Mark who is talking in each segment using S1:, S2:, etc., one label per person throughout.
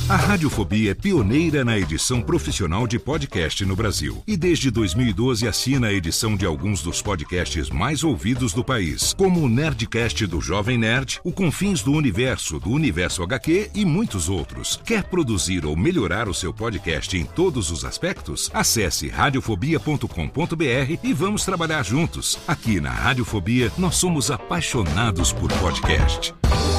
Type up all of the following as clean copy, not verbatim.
S1: A Radiofobia é pioneira na edição profissional de podcast no Brasil. E desde 2012 assina a edição de alguns dos podcasts mais ouvidos do país, como o Nerdcast do Jovem Nerd, o Confins do Universo HQ e muitos outros. Quer produzir ou melhorar o seu podcast em todos os aspectos? Acesse radiofobia.com.br e vamos trabalhar juntos. Aqui na Radiofobia, nós somos apaixonados por podcast.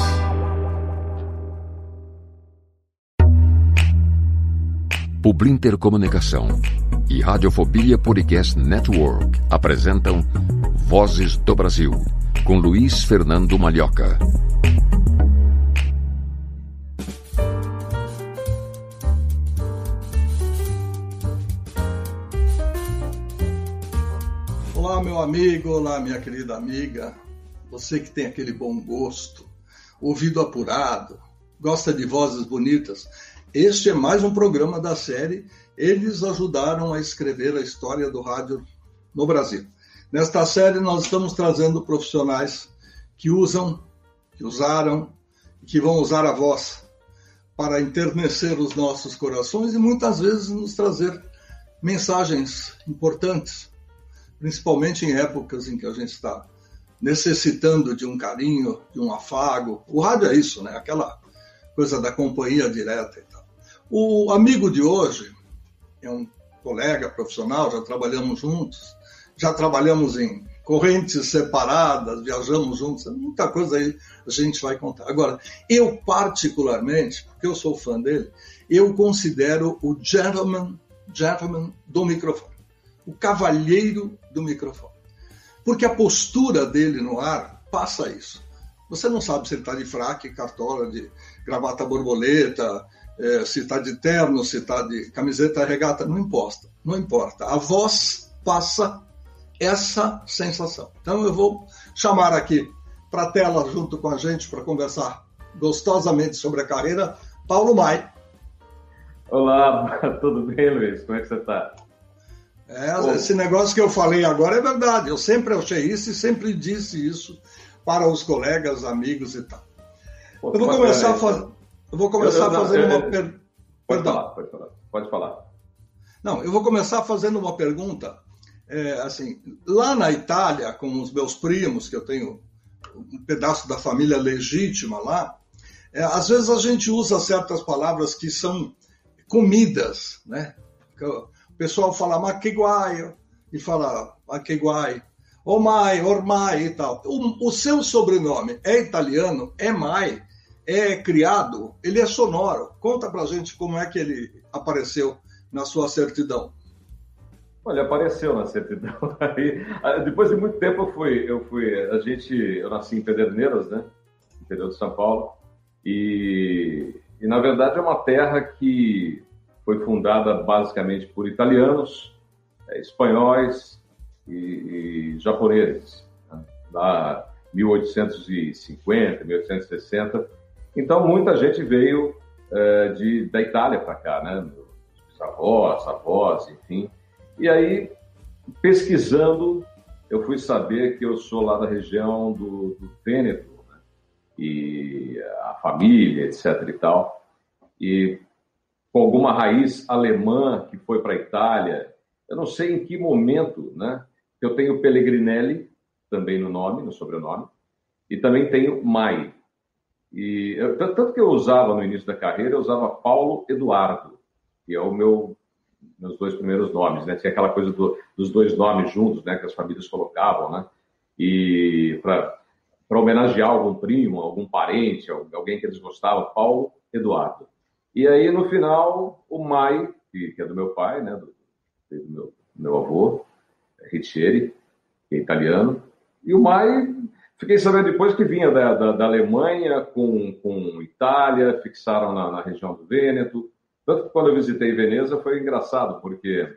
S2: Publinter Comunicação e Radiofobia Podcast Network apresentam Vozes do Brasil, com Luiz Fernando Malhoca.
S3: Olá, meu amigo, olá, minha querida amiga, você que tem aquele bom gosto, ouvido apurado, gosta de vozes bonitas. Este é mais um programa da série Eles Ajudaram a Escrever a História do Rádio no Brasil. Nesta série nós estamos trazendo profissionais que usam, que usaram, que vão usar a voz para enternecer os nossos corações e muitas vezes nos trazer mensagens importantes, principalmente em épocas em que a gente está necessitando de um carinho, de um afago. O rádio é isso, né? Aquela coisa da companhia direta e tal. O amigo de hoje é um colega profissional, já trabalhamos juntos, já trabalhamos em correntes separadas, viajamos juntos, muita coisa aí a gente vai contar. Agora, eu particularmente, porque eu sou fã dele, eu considero o gentleman do microfone, o cavalheiro do microfone, porque a postura dele no ar passa isso. Você não sabe se ele está de fraque, cartola, de gravata borboleta, se está de terno, se está de camiseta regata, não importa. A voz passa essa sensação. Então eu vou chamar aqui para a tela junto com a gente para conversar gostosamente sobre a carreira, Paulo Mai.
S4: Olá, tudo bem, Luiz? Como é que você está?
S3: Esse negócio que eu falei agora é verdade. Eu sempre achei isso e sempre disse isso para os colegas, amigos e tal. Eu vou começar fazendo uma pergunta.
S4: Pode falar.
S3: Não, eu vou começar fazendo uma pergunta. Assim, lá na Itália, com os meus primos, que eu tenho um pedaço da família legítima lá, às vezes a gente usa certas palavras que são comidas, né? O pessoal fala maquiguaio e fala maquiguai, omai, ormai e tal. O seu sobrenome é italiano, é Mai, é criado, ele é sonoro. Conta pra gente como é que ele apareceu na sua certidão.
S4: Olha, apareceu na certidão. Aí, depois de muito tempo eu nasci em Pederneiras, né? Interior de São Paulo. E na verdade é uma terra que foi fundada basicamente por italianos, espanhóis e japoneses, né? Lá 1850, 1860. Então, muita gente veio da Itália para cá, né? Os avós, enfim. E aí, pesquisando, eu fui saber que eu sou lá da região do Vêneto, né? E a família, etc. e tal. E com alguma raiz alemã que foi para a Itália. Eu não sei em que momento, né? Eu tenho Pellegrinelli, também no sobrenome, e também tenho Mai. Tanto que eu usava no início da carreira, eu usava Paulo Eduardo, que é meus dois primeiros nomes, né? Tinha aquela coisa dos dois nomes juntos, né? Que as famílias colocavam, né? E para homenagear algum primo, algum parente, alguém que eles gostavam, Paulo Eduardo. E aí, no final, o Mai, que é do meu pai, né? Do meu avô, Riccieri, que é italiano, e o Mai... Fiquei sabendo depois que vinha da Alemanha com Itália, fixaram na região do Vêneto. Tanto que quando eu visitei Veneza foi engraçado, porque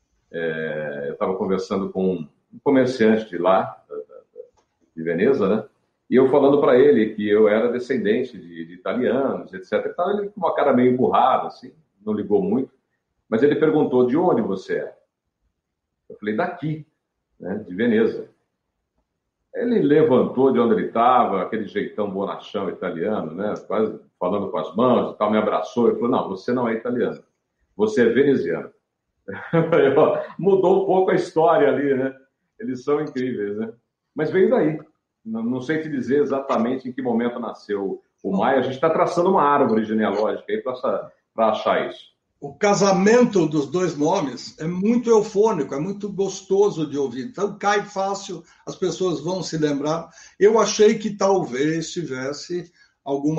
S4: eu estava conversando com um comerciante de lá, de Veneza, né? E eu falando para ele que eu era descendente de italianos, etc. Então, ele com uma cara meio emburrada, assim, não ligou muito. Mas ele perguntou, de onde você é? Eu falei, daqui, né, de Veneza. Ele levantou de onde ele estava, aquele jeitão bonachão italiano, né? Quase falando com as mãos e tal, me abraçou e falou, não, você não é italiano, você é veneziano. Mudou um pouco a história ali, né? Eles são incríveis, né? Mas veio daí. Não sei te dizer exatamente em que momento nasceu o Maia. A gente está traçando uma árvore genealógica aí para achar isso.
S3: O casamento dos dois nomes é muito eufônico, é muito gostoso de ouvir. Então, cai fácil, as pessoas vão se lembrar. Eu achei que talvez tivesse algum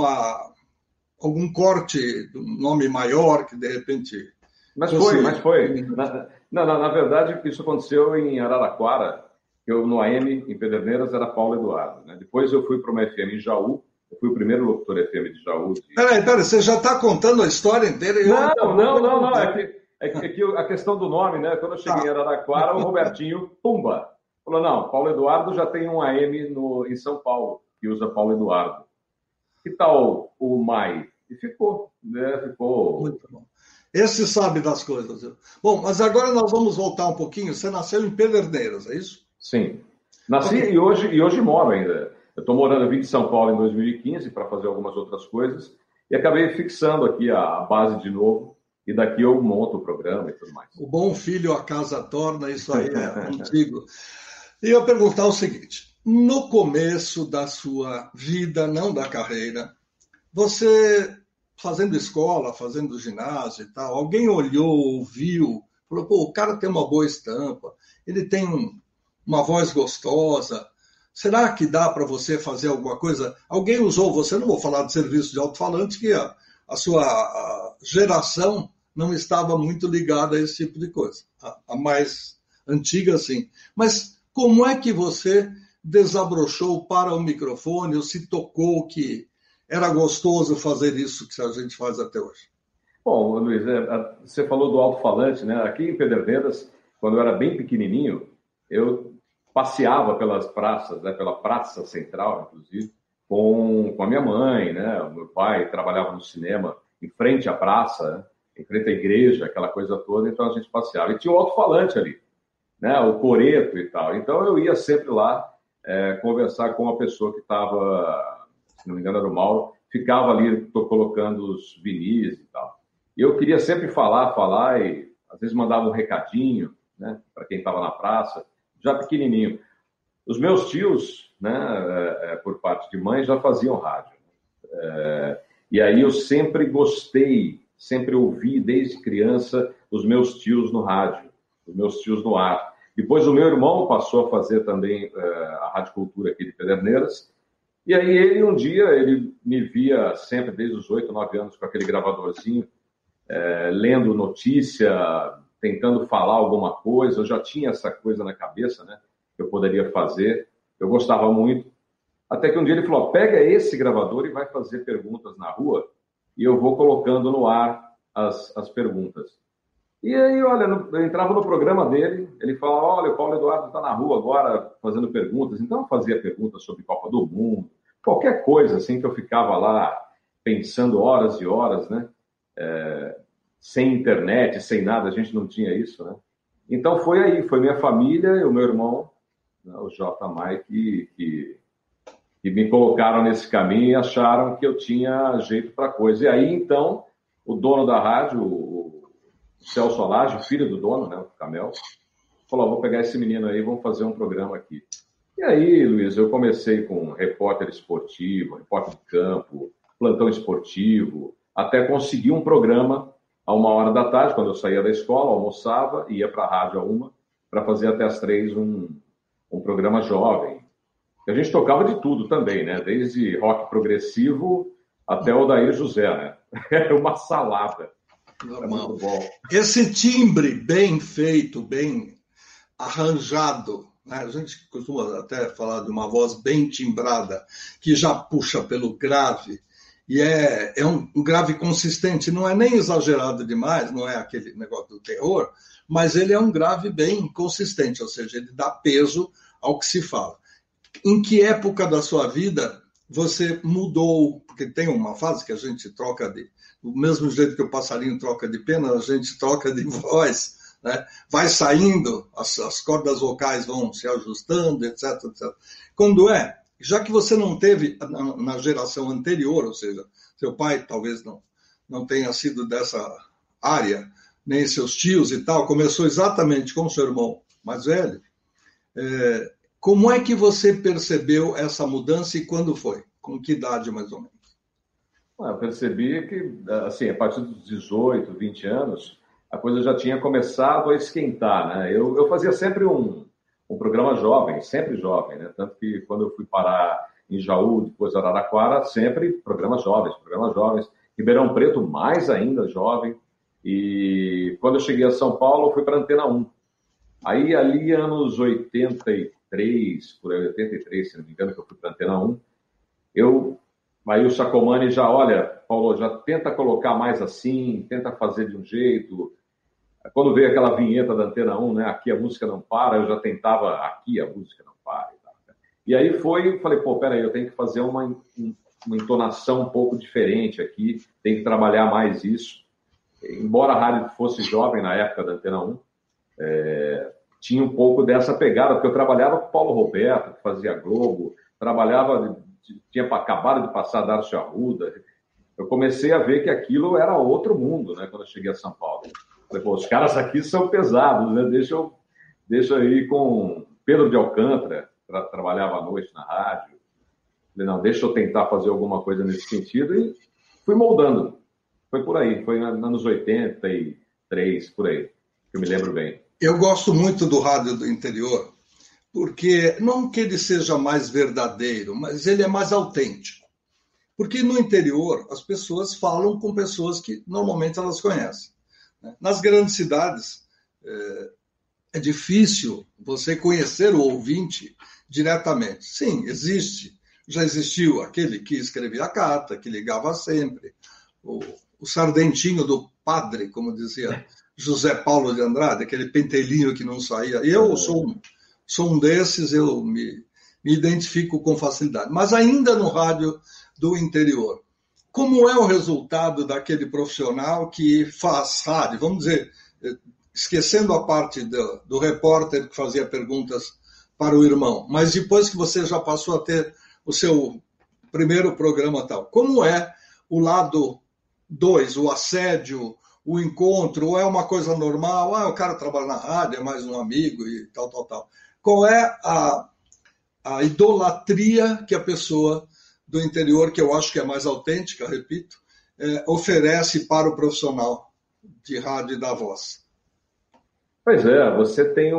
S3: corte do nome maior, que de repente...
S4: Mas foi. Na verdade, isso aconteceu em Araraquara. Eu, no AM, em Pederneiras, era Paulo Eduardo. Né? Depois eu fui para uma FM em Jaú. Eu fui o primeiro locutor FM de Jaú.
S3: Peraí, você já está contando a história inteira?
S4: Não. É que a questão do nome, né? Quando eu cheguei em Araraquara, o Robertinho, pumba, falou, não, Paulo Eduardo já tem um AM em São Paulo, que usa Paulo Eduardo. Que tal o Mai? E ficou, né? Ficou...
S3: Muito bom. Esse sabe das coisas. Bom, mas agora nós vamos voltar um pouquinho. Você nasceu em Pederneiras, é isso?
S4: Sim. Nasci e hoje moro ainda. Eu estou morando, eu vim de São Paulo em 2015 para fazer algumas outras coisas e acabei fixando aqui a base de novo e daqui eu monto o programa e tudo mais.
S3: O bom filho a casa torna, isso aí é antigo. E eu perguntar o seguinte, no começo da sua vida, não da carreira, você fazendo escola, fazendo ginásio e tal, alguém olhou, ouviu, falou, pô, o cara tem uma boa estampa, ele tem uma voz gostosa, será que dá para você fazer alguma coisa? Alguém usou você, não vou falar de serviço de alto-falante, que a sua geração não estava muito ligada a esse tipo de coisa. A mais antiga, sim. Mas como é que você desabrochou para o microfone ou se tocou que era gostoso fazer isso que a gente faz até hoje?
S4: Bom, Luiz, você falou do alto-falante, né? Aqui em Pederneiras, quando eu era bem pequenininho, eu passeava pelas praças, né? Pela Praça Central, inclusive, com a minha mãe, né? O meu pai trabalhava no cinema em frente à praça, né? Em frente à igreja, aquela coisa toda, então a gente passeava. E tinha um alto-falante ali, né? O coreto e tal. Então eu ia sempre lá conversar com uma pessoa que estava... se não me engano era o Mauro, ficava ali colocando os vinis e tal. E eu queria sempre falar, e às vezes mandava um recadinho, né, para quem estava na praça, já pequenininho. Os meus tios, né, por parte de mãe, já faziam rádio. E aí eu sempre gostei, sempre ouvi desde criança os meus tios no rádio, os meus tios no ar. Depois o meu irmão passou a fazer também a Rádio Cultura aqui de Pederneiras. E aí ele, um dia, ele me via sempre, desde os 8, 9 anos, com aquele gravadorzinho, lendo notícia, tentando falar alguma coisa. Eu já tinha essa coisa na cabeça, né, que eu poderia fazer. Eu gostava muito. Até que um dia ele falou, pega esse gravador e vai fazer perguntas na rua e eu vou colocando no ar as perguntas. E aí, olha, eu entrava no programa dele, ele falava, olha, o Paulo Eduardo está na rua agora fazendo perguntas. Então eu fazia perguntas sobre Copa do Mundo, qualquer coisa assim que eu ficava lá pensando horas e horas, né? Sem internet, sem nada, a gente não tinha isso, né? Então foi aí, foi minha família e o meu irmão, né, o J. Mai, que me colocaram nesse caminho e acharam que eu tinha jeito para coisa. E aí, então, o dono da rádio, o Celso Alage, filho do dono, né, o Camel, falou, vou pegar esse menino aí, vamos fazer um programa aqui. E aí, Luiz, eu comecei com repórter esportivo, repórter de campo, plantão esportivo, até conseguir um programa a 1h da tarde, quando eu saía da escola, almoçava, ia para a rádio a 1h, para fazer até as 3 um programa jovem. A gente tocava de tudo também, né? Desde rock progressivo até o Odair José, né? Era uma salada.
S3: Normal. Muito bom. Esse timbre bem feito, bem arranjado, né? A gente costuma até falar de uma voz bem timbrada, que já puxa pelo grave, e é um grave consistente, não é nem exagerado demais, não é aquele negócio do terror, mas ele é um grave bem consistente, ou seja, ele dá peso ao que se fala. Em que época da sua vida você mudou? Porque tem uma fase que a gente troca do mesmo jeito que o passarinho troca de pena, a gente troca de voz, né? Vai saindo, as cordas vocais vão se ajustando, etc, etc. Quando já que você não teve na geração anterior, ou seja, seu pai talvez não tenha sido dessa área, nem seus tios e tal, começou exatamente com o seu irmão mais velho, como é que você percebeu essa mudança e quando foi? Com que idade, mais ou menos?
S4: Eu percebi que, assim, a partir dos 18, 20 anos, a coisa já tinha começado a esquentar, né? Eu fazia sempre um programa jovem, sempre jovem, né? Tanto que quando eu fui parar em Jaú, depois Araraquara, sempre programas jovens. Ribeirão Preto, mais ainda jovem. E quando eu cheguei a São Paulo, eu fui para a Antena 1. Aí, ali, anos 83, por aí, 83, se não me engano, que eu fui para a Antena 1, aí o Sacomani já, olha, Paulo, já tenta colocar mais assim, tenta fazer de um jeito. Quando veio aquela vinheta da Antena 1, né, aqui a música não para, eu já tentava, aqui a música não para. E aí falei, peraí, eu tenho que fazer uma entonação um pouco diferente aqui, tenho que trabalhar mais isso. Embora a rádio fosse jovem na época da Antena 1, tinha um pouco dessa pegada, porque eu trabalhava com o Paulo Roberto, que fazia Globo, tinha acabado de passar Darcy Arruda. Eu comecei a ver que aquilo era outro mundo, né, quando eu cheguei a São Paulo. Falei, os caras aqui são pesados, né? Deixa eu ir com Pedro de Alcântara, que trabalhava à noite na rádio. Falei, não, deixa eu tentar fazer alguma coisa nesse sentido, e fui moldando. Foi por aí, foi nos anos 83, por aí, que eu me lembro bem.
S3: Eu gosto muito do rádio do interior, porque não que ele seja mais verdadeiro, mas ele é mais autêntico. Porque no interior, as pessoas falam com pessoas que normalmente elas conhecem. Nas grandes cidades, é difícil você conhecer o ouvinte diretamente. Sim, já existiu aquele que escrevia a carta, que ligava sempre, o sardentinho do padre, como dizia José Paulo de Andrade, aquele pentelinho que não saía. Eu sou um desses, eu me identifico com facilidade. Mas ainda no rádio do interior, como é o resultado daquele profissional que faz rádio? Vamos dizer, esquecendo a parte do repórter que fazia perguntas para o irmão, mas depois que você já passou a ter o seu primeiro programa tal, como é o lado 2, o assédio, o encontro, ou é uma coisa normal, o cara trabalha na rádio, é mais um amigo e tal. Qual é a idolatria que a pessoa do interior, que eu acho que é mais autêntica, repito, oferece para o profissional de rádio e da voz?
S4: Pois é, você tem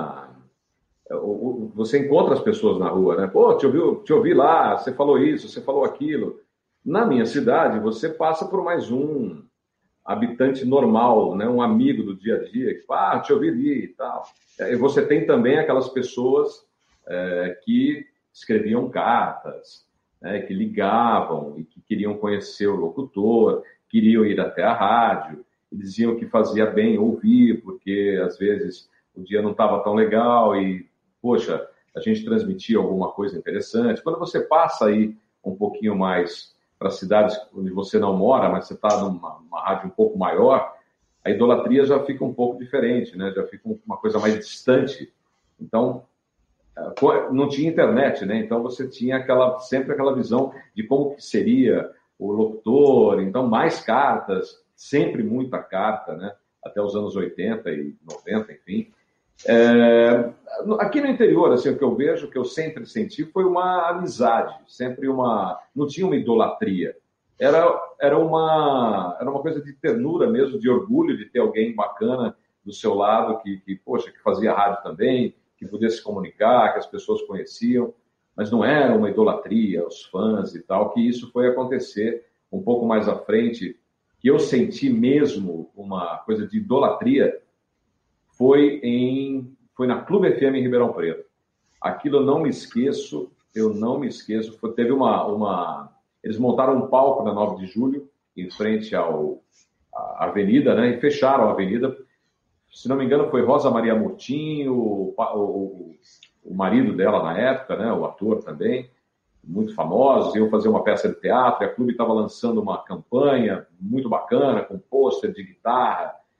S4: você encontra as pessoas na rua, né? Pô, te ouvi lá, você falou isso, você falou aquilo. Na minha cidade, você passa por mais um habitante normal, né? Um amigo do dia a dia, que te ouvi ali e tal. E você tem também aquelas pessoas que escreviam cartas, né? Que ligavam e que queriam conhecer o locutor, queriam ir até a rádio, e diziam que fazia bem ouvir, porque às vezes o dia não estava tão legal e, poxa, a gente transmitia alguma coisa interessante. Quando você passa aí um pouquinho mais para cidades onde você não mora, mas você está numa rádio um pouco maior, a idolatria já fica um pouco diferente, né? Já fica uma coisa mais distante. Então, não tinha internet, né? Então você tinha sempre aquela visão de como que seria o locutor, então mais cartas, sempre muita carta, né? Até os anos 80 e 90, enfim. Aqui no interior, assim, o que eu vejo, que eu sempre senti, foi uma amizade, não tinha uma idolatria. Era uma coisa de ternura mesmo, de orgulho de ter alguém bacana do seu lado, que fazia rádio também, que podia se comunicar, que as pessoas conheciam, mas não era uma idolatria, os fãs e tal, que isso foi acontecer um pouco mais à frente, que eu senti mesmo uma coisa de idolatria, foi na Clube FM em Ribeirão Preto. Aquilo eu não me esqueço. Teve eles montaram um palco na 9 de julho, em frente à avenida, né? E fecharam a avenida. Se não me engano, foi Rosa Maria Murtinho, o marido dela na época, né? O ator também, muito famosos, iam fazer uma peça de teatro, e a Clube estava lançando uma campanha muito bacana, com pôster de guitarra.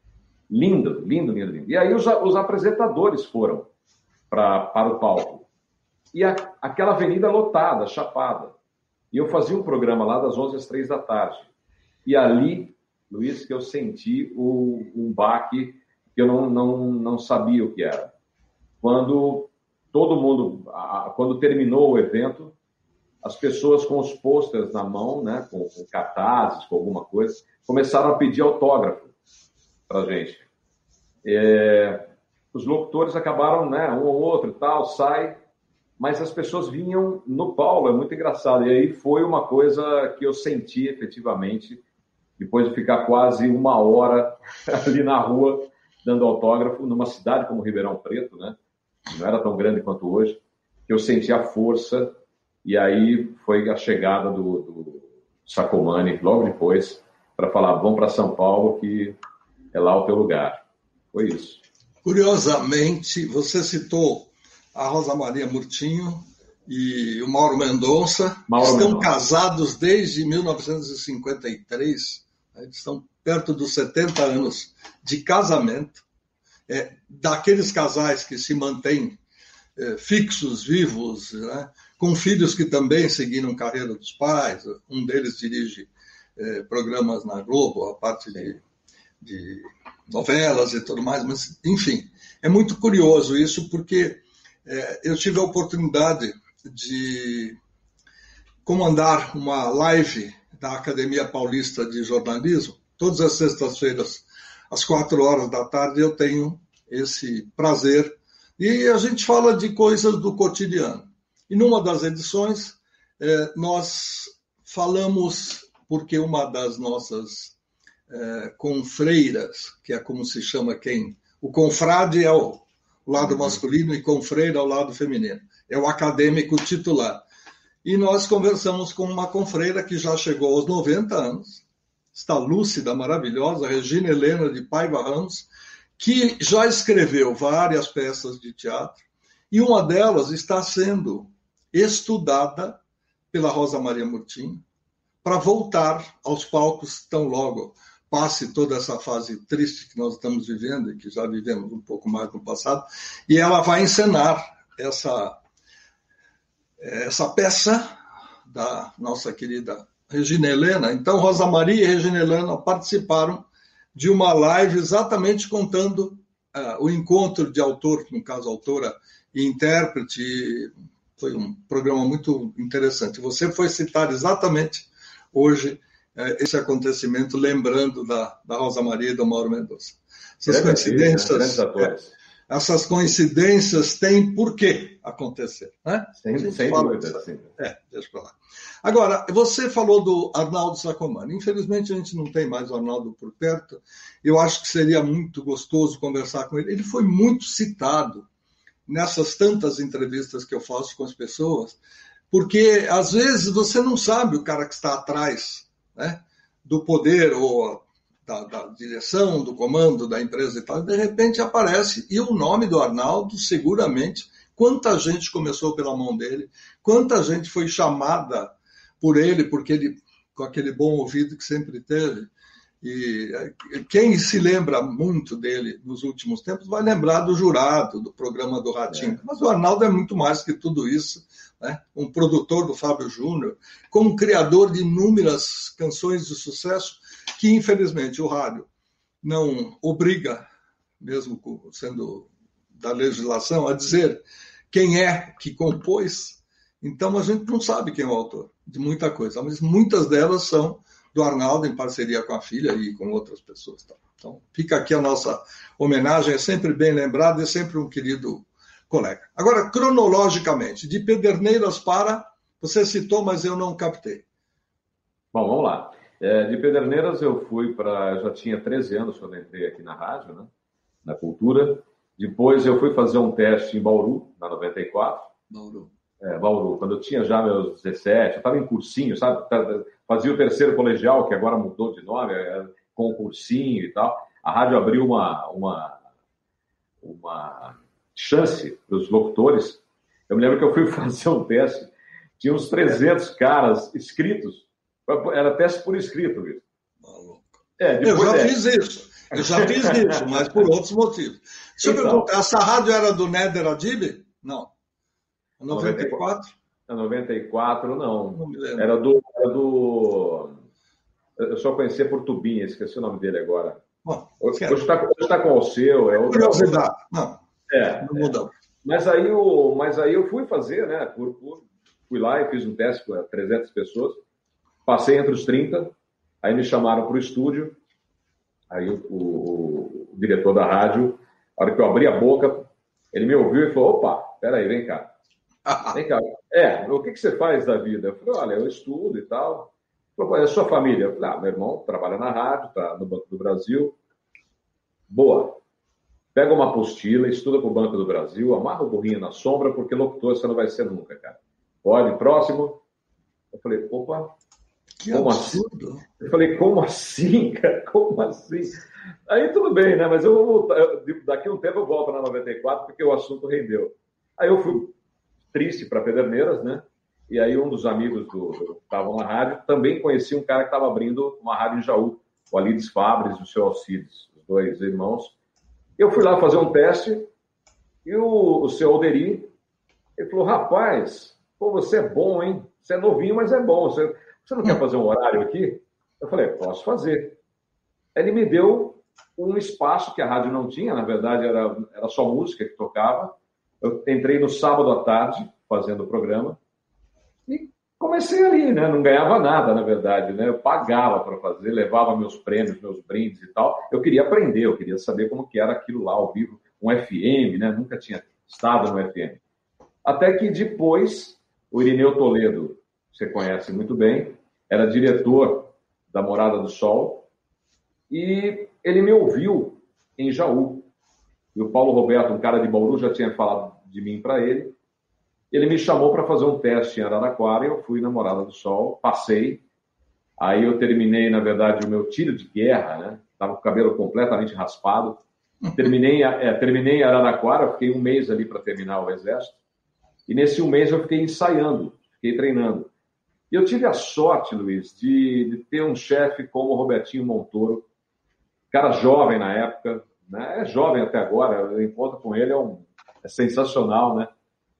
S4: Lindo, lindo, lindo, lindo. E aí os apresentadores foram para o palco. E aquela avenida lotada, chapada. E eu fazia um programa lá das 11 às 3 da tarde. E ali, Luiz, que eu senti um baque que eu não sabia o que era. Quando todo mundo, quando terminou o evento, as pessoas com os pôsteres na mão, né, com cartazes, com alguma coisa, começaram a pedir autógrafo para a gente. Os locutores acabaram, né, um ou outro e tal, sai, mas as pessoas vinham no Paulo, é muito engraçado. E aí foi uma coisa que eu senti efetivamente, depois de ficar quase 1 hora ali na rua, dando autógrafo, numa cidade como Ribeirão Preto, né, não era tão grande quanto hoje, que eu senti a força. E aí foi a chegada do Sacomani, logo depois, para falar, vamos para São Paulo, que é lá o teu lugar. Foi isso.
S3: Curiosamente, você citou a Rosa Maria Murtinho e o Mauro Mendonça, estão casados desde 1953, né? Estão perto dos 70 anos de casamento, daqueles casais que se mantêm fixos, vivos, né? Com filhos que também seguiram carreira dos pais. Um deles dirige programas na Globo, a parte de novelas e tudo mais, mas, enfim, é muito curioso isso, porque eu tive a oportunidade de comandar uma live da Academia Paulista de Jornalismo. Todas as sextas-feiras, às 16h eu tenho esse prazer. E a gente fala de coisas do cotidiano. E numa das edições, nós falamos, porque uma das nossas confreiras, que é como se chama o confrade é o lado masculino e confreira é o lado feminino. É o acadêmico titular. E nós conversamos com uma confreira que já chegou aos 90 anos, está lúcida, maravilhosa, Regina Helena de Paiva Ramos, que já escreveu várias peças de teatro, e uma delas está sendo estudada pela Rosa Maria Murtinho para voltar aos palcos tão logo passe toda essa fase triste que nós estamos vivendo e que já vivemos um pouco mais no passado, e ela vai encenar essa peça da nossa querida Regina Helena. Então, Rosa Maria e Regina Helena participaram de uma live exatamente contando o encontro de autor, no caso, autora e intérprete. Foi um programa muito interessante. Você foi citar exatamente hoje esse acontecimento, lembrando da Rosa Maria e do Mauro Mendonça. Essas coincidências têm por que acontecer, né?
S4: Sem dúvida.
S3: Deixa eu falar. Agora, você falou do Arnaldo Sacomani. Infelizmente, a gente não tem mais o Arnaldo por perto. Eu acho que seria muito gostoso conversar com ele. Ele foi muito citado nessas tantas entrevistas que eu faço com as pessoas, porque, às vezes, você não sabe o cara que está atrás, né, do poder ou da direção, do comando da empresa e tal. De repente aparece, e o nome do Arnaldo, seguramente, quanta gente começou pela mão dele, quanta gente foi chamada por ele, porque ele, com aquele bom ouvido que sempre teve. E quem se lembra muito dele nos últimos tempos vai lembrar do Jurado, do programa do Ratinho. Mas o Arnaldo é muito mais que tudo isso, né? Um produtor do Fábio Júnior, como criador de inúmeras canções de sucesso que, infelizmente, o rádio não obriga, mesmo sendo da legislação, a dizer quem é que compôs. Então, a gente não sabe quem é o autor de muita coisa, mas muitas delas são do Arnaldo, em parceria com a filha e com outras pessoas. Então, fica aqui a nossa homenagem, é sempre bem lembrado, é sempre um querido colega. Agora, cronologicamente, de Pederneiras para... Você citou, mas eu não captei.
S4: Bom, vamos lá. De Pederneiras eu fui para... Eu já tinha 13 anos quando entrei aqui na rádio, né? Na Cultura. Depois eu fui fazer um teste em Bauru, na 94. Bauru. Quando eu tinha já meus 17, eu estava em cursinho, sabe? Fazia o terceiro colegial, que agora mudou de nome, com o cursinho e tal. A rádio abriu uma chance para os locutores. Eu me lembro que eu fui fazer um teste, tinha uns 300 caras inscritos, era teste por escrito, viu?
S3: Eu já fiz isso. Eu já fiz isso, mas por outros motivos. Deixa eu perguntar, essa rádio era do Néder Adib? Não. 94?
S4: 94, não.
S3: Não me lembro.
S4: Era do... Eu só conhecia por Tubinha, esqueci o nome dele agora.
S3: Bom,
S4: hoje está com o seu.
S3: Curiosidade. Não
S4: mudou. Mas aí eu fui fazer, né? Fui lá e fiz um teste com 300 pessoas. Passei entre os 30. Aí me chamaram para o estúdio. Aí o diretor da rádio, na hora que eu abri a boca, ele me ouviu e falou, opa, peraí, vem cá. Vem cá. O que você faz da vida? Eu falei, olha, eu estudo e tal. Ele falou, é a sua família? Eu falei, meu irmão trabalha na rádio, está no Banco do Brasil. Boa. Pega uma apostila, estuda para o Banco do Brasil, amarra o burrinho na sombra, porque locutor você não vai ser nunca, cara. Pode, próximo. Eu falei, opa,
S3: que
S4: como
S3: absurdo.
S4: Assim? Eu falei, como assim, cara? Como assim? Aí tudo bem, né? Mas eu vou voltar. Daqui a um tempo eu volto na 94, porque o assunto rendeu. Aí eu fui triste para Pederneiras, né? E aí um dos amigos que estavam na rádio também conhecia um cara que estava abrindo uma rádio em Jaú, o Alides Fabres e o seu Alcides, os dois irmãos. Eu fui lá fazer um teste e o seu Alderi, ele falou, rapaz, pô, você é bom, hein? Você é novinho, mas é bom. Você não quer fazer um horário aqui? Eu falei, posso fazer. Ele me deu um espaço que a rádio não tinha, na verdade era só música que tocava. Eu entrei no sábado à tarde fazendo o programa e comecei ali, né? Não ganhava nada, na verdade, né? Eu pagava para fazer, levava meus prêmios, meus brindes e tal. Eu queria aprender, eu queria saber como que era aquilo lá ao vivo, um FM, né? Nunca tinha estado no FM. Até que depois, o Irineu Toledo, você conhece muito bem, era diretor da Morada do Sol, e ele me ouviu em Jaú. E o Paulo Roberto, um cara de Bauru, já tinha falado de mim para ele. Ele me chamou para fazer um teste em Araraquara, e eu fui na Morada do Sol, passei. Aí eu terminei, na verdade, o meu tiro de guerra, né? Estava com o cabelo completamente raspado. Terminei em Araraquara, fiquei um mês ali para terminar o Exército. E nesse um mês eu fiquei ensaiando, fiquei treinando. E eu tive a sorte, Luiz, de ter um chefe como o Robertinho Montoro, cara jovem na época, né? É jovem até agora, o encontro com ele é sensacional, né?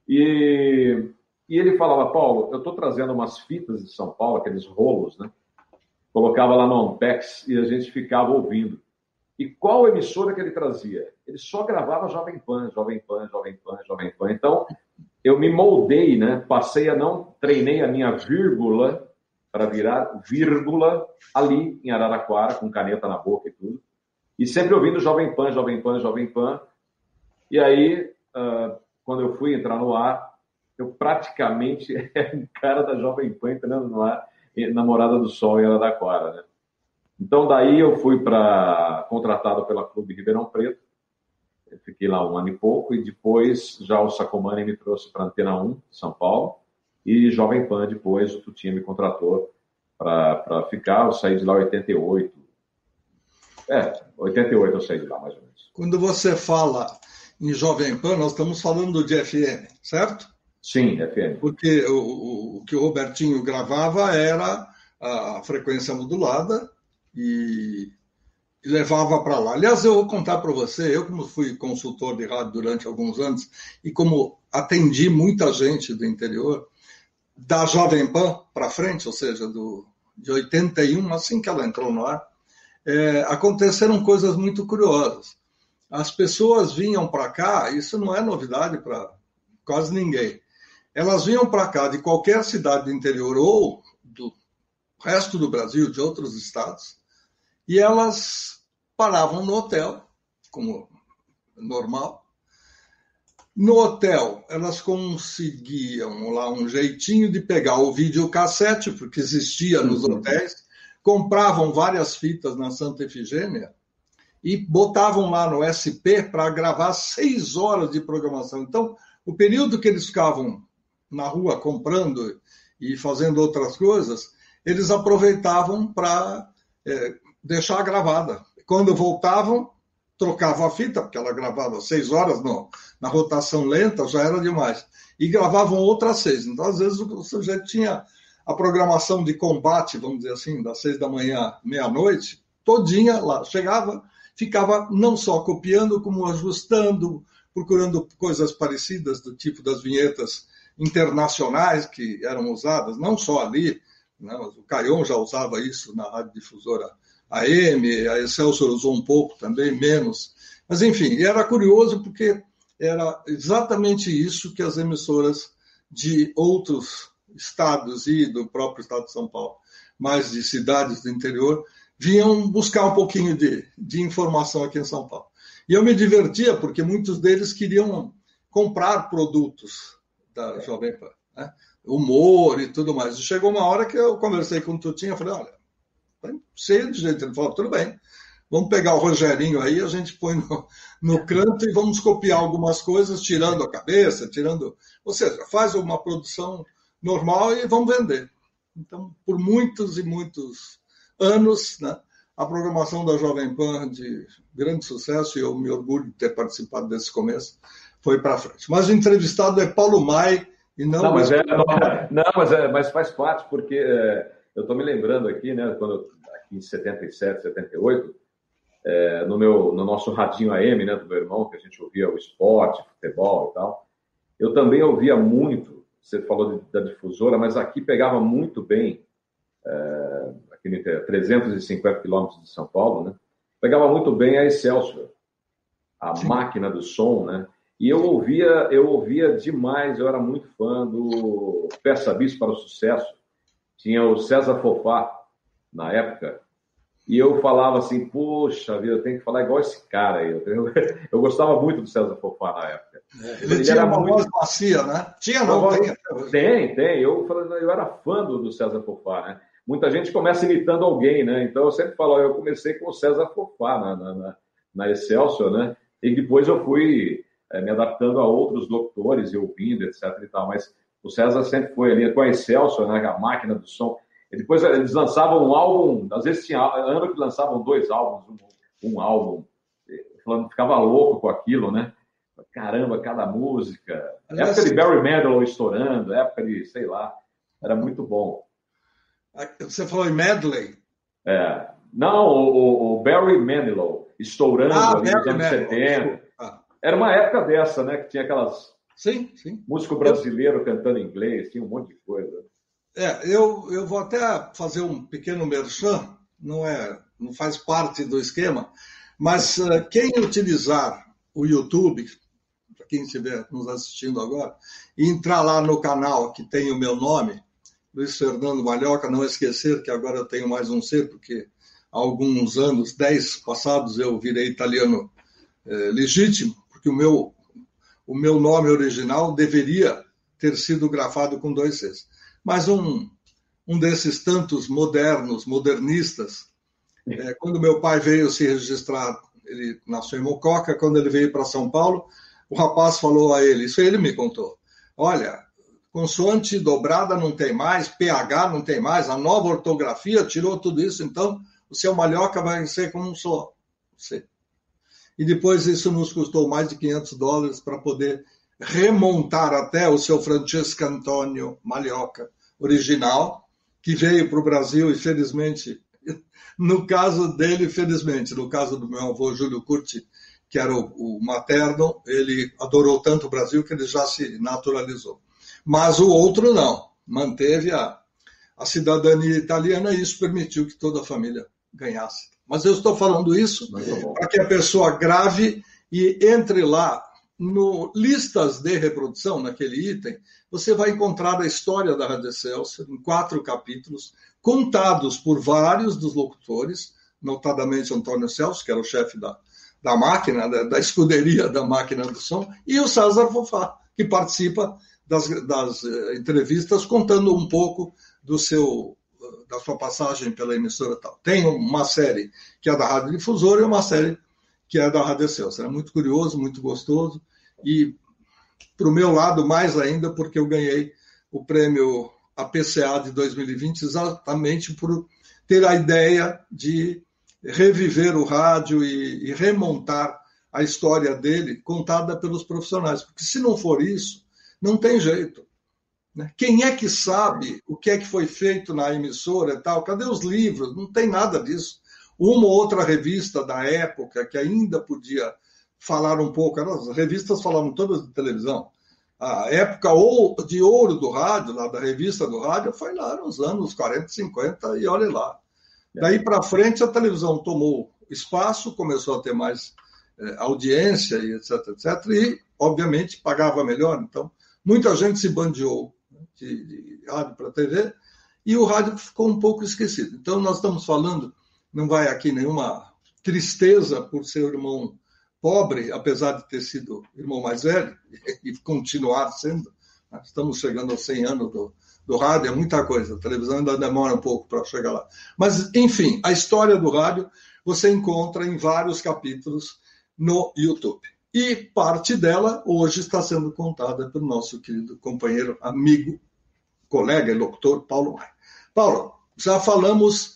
S4: E ele falava, Paulo, eu estou trazendo umas fitas de São Paulo, aqueles rolos, né? Colocava lá no Ampex e a gente ficava ouvindo. E qual emissora que ele trazia? Ele só gravava Jovem Pan, Jovem Pan, Jovem Pan, Jovem Pan. Então, eu me moldei, né? Treinei a minha vírgula para virar vírgula ali em Araraquara, com caneta na boca e tudo. E sempre ouvindo Jovem Pan, Jovem Pan, Jovem Pan. E aí, quando eu fui entrar no ar, eu praticamente era um cara da Jovem Pan entrando no ar, na Morada do Sol em Araraquara, né? Então, daí eu fui contratado pela Clube Ribeirão Preto. Eu fiquei lá um ano e pouco, e depois já o Sacomani me trouxe para a Antena 1, São Paulo, e Jovem Pan depois, o Tutinha me contratou para ficar. Eu saí de lá em 88. 88 eu saí de lá, mais ou menos.
S3: Quando você fala em Jovem Pan, nós estamos falando de FM, certo?
S4: Sim, FM.
S3: Porque o que o Robertinho gravava era a frequência modulada e levava para lá. Aliás, eu vou contar para você, eu como fui consultor de rádio durante alguns anos e como atendi muita gente do interior, da Jovem Pan para frente, ou seja, de 81, assim que ela entrou no ar, aconteceram coisas muito curiosas. As pessoas vinham para cá, isso não é novidade para quase ninguém, elas vinham para cá de qualquer cidade do interior ou do resto do Brasil, de outros estados, e elas paravam no hotel, como normal. No hotel, elas conseguiam lá um jeitinho de pegar o videocassete, porque existia nos hotéis, compravam várias fitas na Santa Efigênia e botavam lá no SP para gravar 6 horas de programação. Então, o período que eles ficavam na rua comprando e fazendo outras coisas, eles aproveitavam para deixar gravada. Quando voltavam, trocavam a fita, porque ela gravava 6 horas na rotação lenta, já era demais. E gravavam outras 6. Então, às vezes, o sujeito tinha a programação de combate, vamos dizer assim, das 6 da manhã, meia-noite, todinha lá. Chegava ficava não só copiando, como ajustando, procurando coisas parecidas do tipo das vinhetas internacionais que eram usadas, não só ali, né, mas o Caion já usava isso na radiodifusora AM, a Excelsior usou um pouco também, menos. Mas, enfim, era curioso porque era exatamente isso que as emissoras de outros estados e do próprio estado de São Paulo, mais de cidades do interior, vinham buscar um pouquinho de informação aqui em São Paulo. E eu me divertia porque muitos deles queriam comprar produtos da Jovem Pan, né? Humor e tudo mais. E chegou uma hora que eu conversei com o Tutinha, falei, olha, tá cheio de gente. Ele falou, tudo bem, vamos pegar o Rogerinho aí, a gente põe no canto e vamos copiar algumas coisas, tirando a cabeça, ou seja, faz uma produção normal e vamos vender. Então, por muitos e muitos anos, né, a programação da Jovem Pan de grande sucesso, e eu me orgulho de ter participado desse começo, foi para frente. Mas o entrevistado é Paulo Mai e não...
S4: Mas faz parte, porque eu estou me lembrando aqui, né, aqui em 77, 78, no nosso radinho AM, né, do meu irmão, que a gente ouvia o esporte, futebol e tal, eu também ouvia muito, você falou da difusora, mas aqui pegava muito bem, aqui em 350 quilômetros de São Paulo, né, pegava muito bem a Excelsior, a Sim. máquina do som, né, e eu ouvia demais, eu era muito fã do Peça Bis para o Sucesso, tinha o César Fofá, na época, e eu falava assim, poxa vida, eu tenho que falar igual esse cara aí. Eu gostava muito do César Fofá na época.
S3: Ele tinha uma voz macia, né? Tinha, não?
S4: Tem. Eu era fã do César Fofá, né? Muita gente começa imitando alguém, né? Então eu sempre falo, eu comecei com o César Fofá na Excelsior, né? E depois eu fui me adaptando a outros doutores e ouvindo, etc. e tal. Mas o César sempre foi ali com a Excelsior, né? A máquina do som. E depois eles lançavam um álbum, às vezes tinha ano que lançavam 2 álbuns, um álbum. Eu ficava louco com aquilo, né? Caramba, cada música. Época de Barry Manilow estourando, época de, sei lá, era muito bom.
S3: Você falou em medley?
S4: Não, o Barry Manilow estourando ali nos anos 70. Era uma época dessa, né? Que tinha aquelas...
S3: Sim.
S4: Músico brasileiro cantando em inglês, tinha um monte de coisa.
S3: Eu vou até fazer um pequeno merchan, não faz parte do esquema, mas quem utilizar o YouTube, para quem estiver nos assistindo agora, e entrar lá no canal que tem o meu nome, Luiz Fernando Malhoca, não esquecer que agora eu tenho mais um C, porque há alguns anos, 10 passados, eu virei italiano legítimo, porque o meu nome original deveria ter sido grafado com 2 Cs. Mas um desses tantos modernistas, quando meu pai veio se registrar, ele nasceu em Mococa, quando ele veio para São Paulo, o rapaz falou a ele, isso ele me contou, olha, consoante dobrada não tem mais, PH não tem mais, a nova ortografia tirou tudo isso, então o seu Malhoca vai ser como um só. E depois isso nos custou mais de $500 para poder remontar até o seu Francesco Antônio Malhoca original, que veio para o Brasil e, felizmente, no caso dele, felizmente, no caso do meu avô Júlio Curti, que era o materno, ele adorou tanto o Brasil que ele já se naturalizou. Mas o outro não, manteve a cidadania italiana e isso permitiu que toda a família ganhasse. Mas eu estou falando isso para que a pessoa grave e entre lá no listas de reprodução, naquele item, você vai encontrar a história da Rádio Excelsior em 4 capítulos, contados por vários dos locutores, notadamente Antônio Celso, que era o chefe da máquina, da escuderia da máquina do som, e o César Fofá, que participa das entrevistas, contando um pouco da sua passagem pela emissora e tal. Tem uma série que é da Rádio Difusora e uma série que é da Rádio Excelsior. É muito curioso, muito gostoso, e para o meu lado mais ainda, porque eu ganhei o prêmio APCA de 2020 exatamente por ter a ideia de reviver o rádio e remontar a história dele contada pelos profissionais, porque se não for isso, não tem jeito. Quem é que sabe o que é que foi feito na emissora e tal? Cadê os livros? Não tem nada disso. uma ou outra revista da época que ainda podia falar um pouco, as revistas falavam todas de televisão. A época de ouro do rádio, lá da revista do rádio, foi lá nos anos 40, 50, e olha lá. Daí para frente, a televisão tomou espaço, começou a ter mais audiência, e etc, etc, e, obviamente, pagava melhor. Então, muita gente se bandeou, né, de rádio para TV, e o rádio ficou um pouco esquecido. Então, nós estamos falando, não vai aqui nenhuma tristeza por ser irmão pobre, apesar de ter sido irmão mais velho, e continuar sendo. Estamos chegando aos 100 anos do rádio, é muita coisa. A televisão ainda demora um pouco para chegar lá. Mas, enfim, a história do rádio você encontra em vários capítulos no YouTube. E parte dela hoje está sendo contada pelo nosso querido companheiro, amigo, colega e locutor Paulo Maia. Paulo, já falamos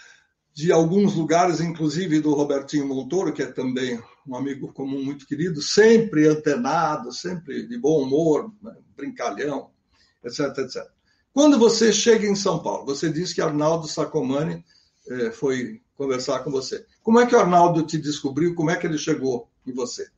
S3: de alguns lugares, inclusive do Robertinho Montoro, que é também um amigo comum muito querido, sempre antenado, sempre de bom humor, né, brincalhão, etc, etc. Quando você chega em São Paulo, você disse que Arnaldo Sacomani foi conversar com você. Como é que o Arnaldo te descobriu? Como é que ele chegou em você?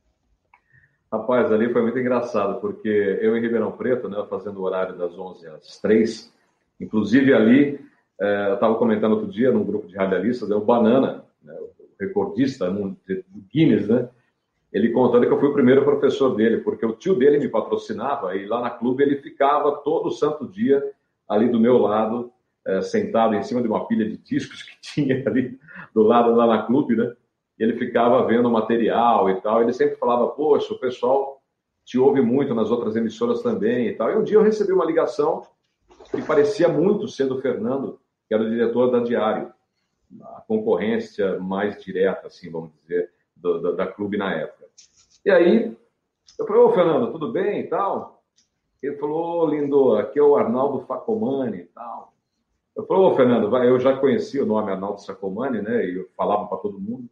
S4: Rapaz, ali foi muito engraçado, porque eu em Ribeirão Preto, né, fazendo o horário das 11 às 3, inclusive ali, eu estava comentando outro dia num grupo de radialistas, o Banana, né, o recordista do Guinness, né, ele contando que eu fui o primeiro professor dele, porque o tio dele me patrocinava, e lá na clube ele ficava todo santo dia ali do meu lado, sentado em cima de uma pilha de discos que tinha ali do lado lá na clube, né? E ele ficava vendo o material e tal. Ele sempre falava, poxa, o pessoal te ouve muito nas outras emissoras também e tal. E um dia eu recebi uma ligação que parecia muito ser do Fernando, que era o diretor da Diário, a concorrência mais direta, assim, vamos dizer, da clube na época. E aí, eu falei, ô Fernando, tudo bem e tal? Ele falou, lindo, aqui é o Arnaldo Sacomani e tal. Eu falei, ô Fernando, eu já conhecia o nome Arnaldo Sacomani, né? E eu falava para todo mundo.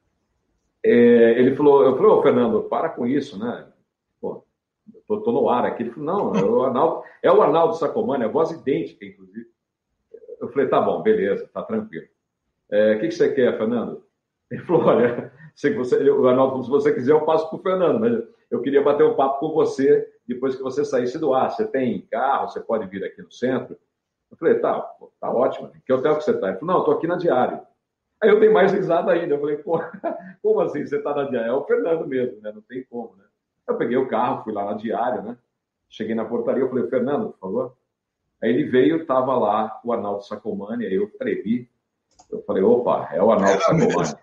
S4: Ele falou, eu falei, ô Fernando, para com isso, né? Pô, eu tô no ar aqui. Ele falou, não, é o Arnaldo Sacomani, a voz idêntica, inclusive. Eu falei, tá bom, beleza, tá tranquilo. O que você quer, Fernando? Ele falou, olha, o Arnaldo falou, se você quiser eu passo pro Fernando, mas eu queria bater um papo com você depois que você saísse do ar. Você tem carro, você pode vir aqui no centro? Eu falei, tá ótimo. Que hotel que você tá? Ele falou, não, eu tô aqui na Diário. Aí eu dei mais risada ainda. Eu falei, pô, como assim você tá na Diário? É o Fernando mesmo, né? Não tem como, né? Eu peguei o carro, fui lá na Diário, né? Cheguei na portaria, eu falei, Fernando, por favor. Aí ele veio, tava lá o Arnaldo Sacomani, aí eu trevi. Eu falei, opa, é o Arnaldo Sacomani.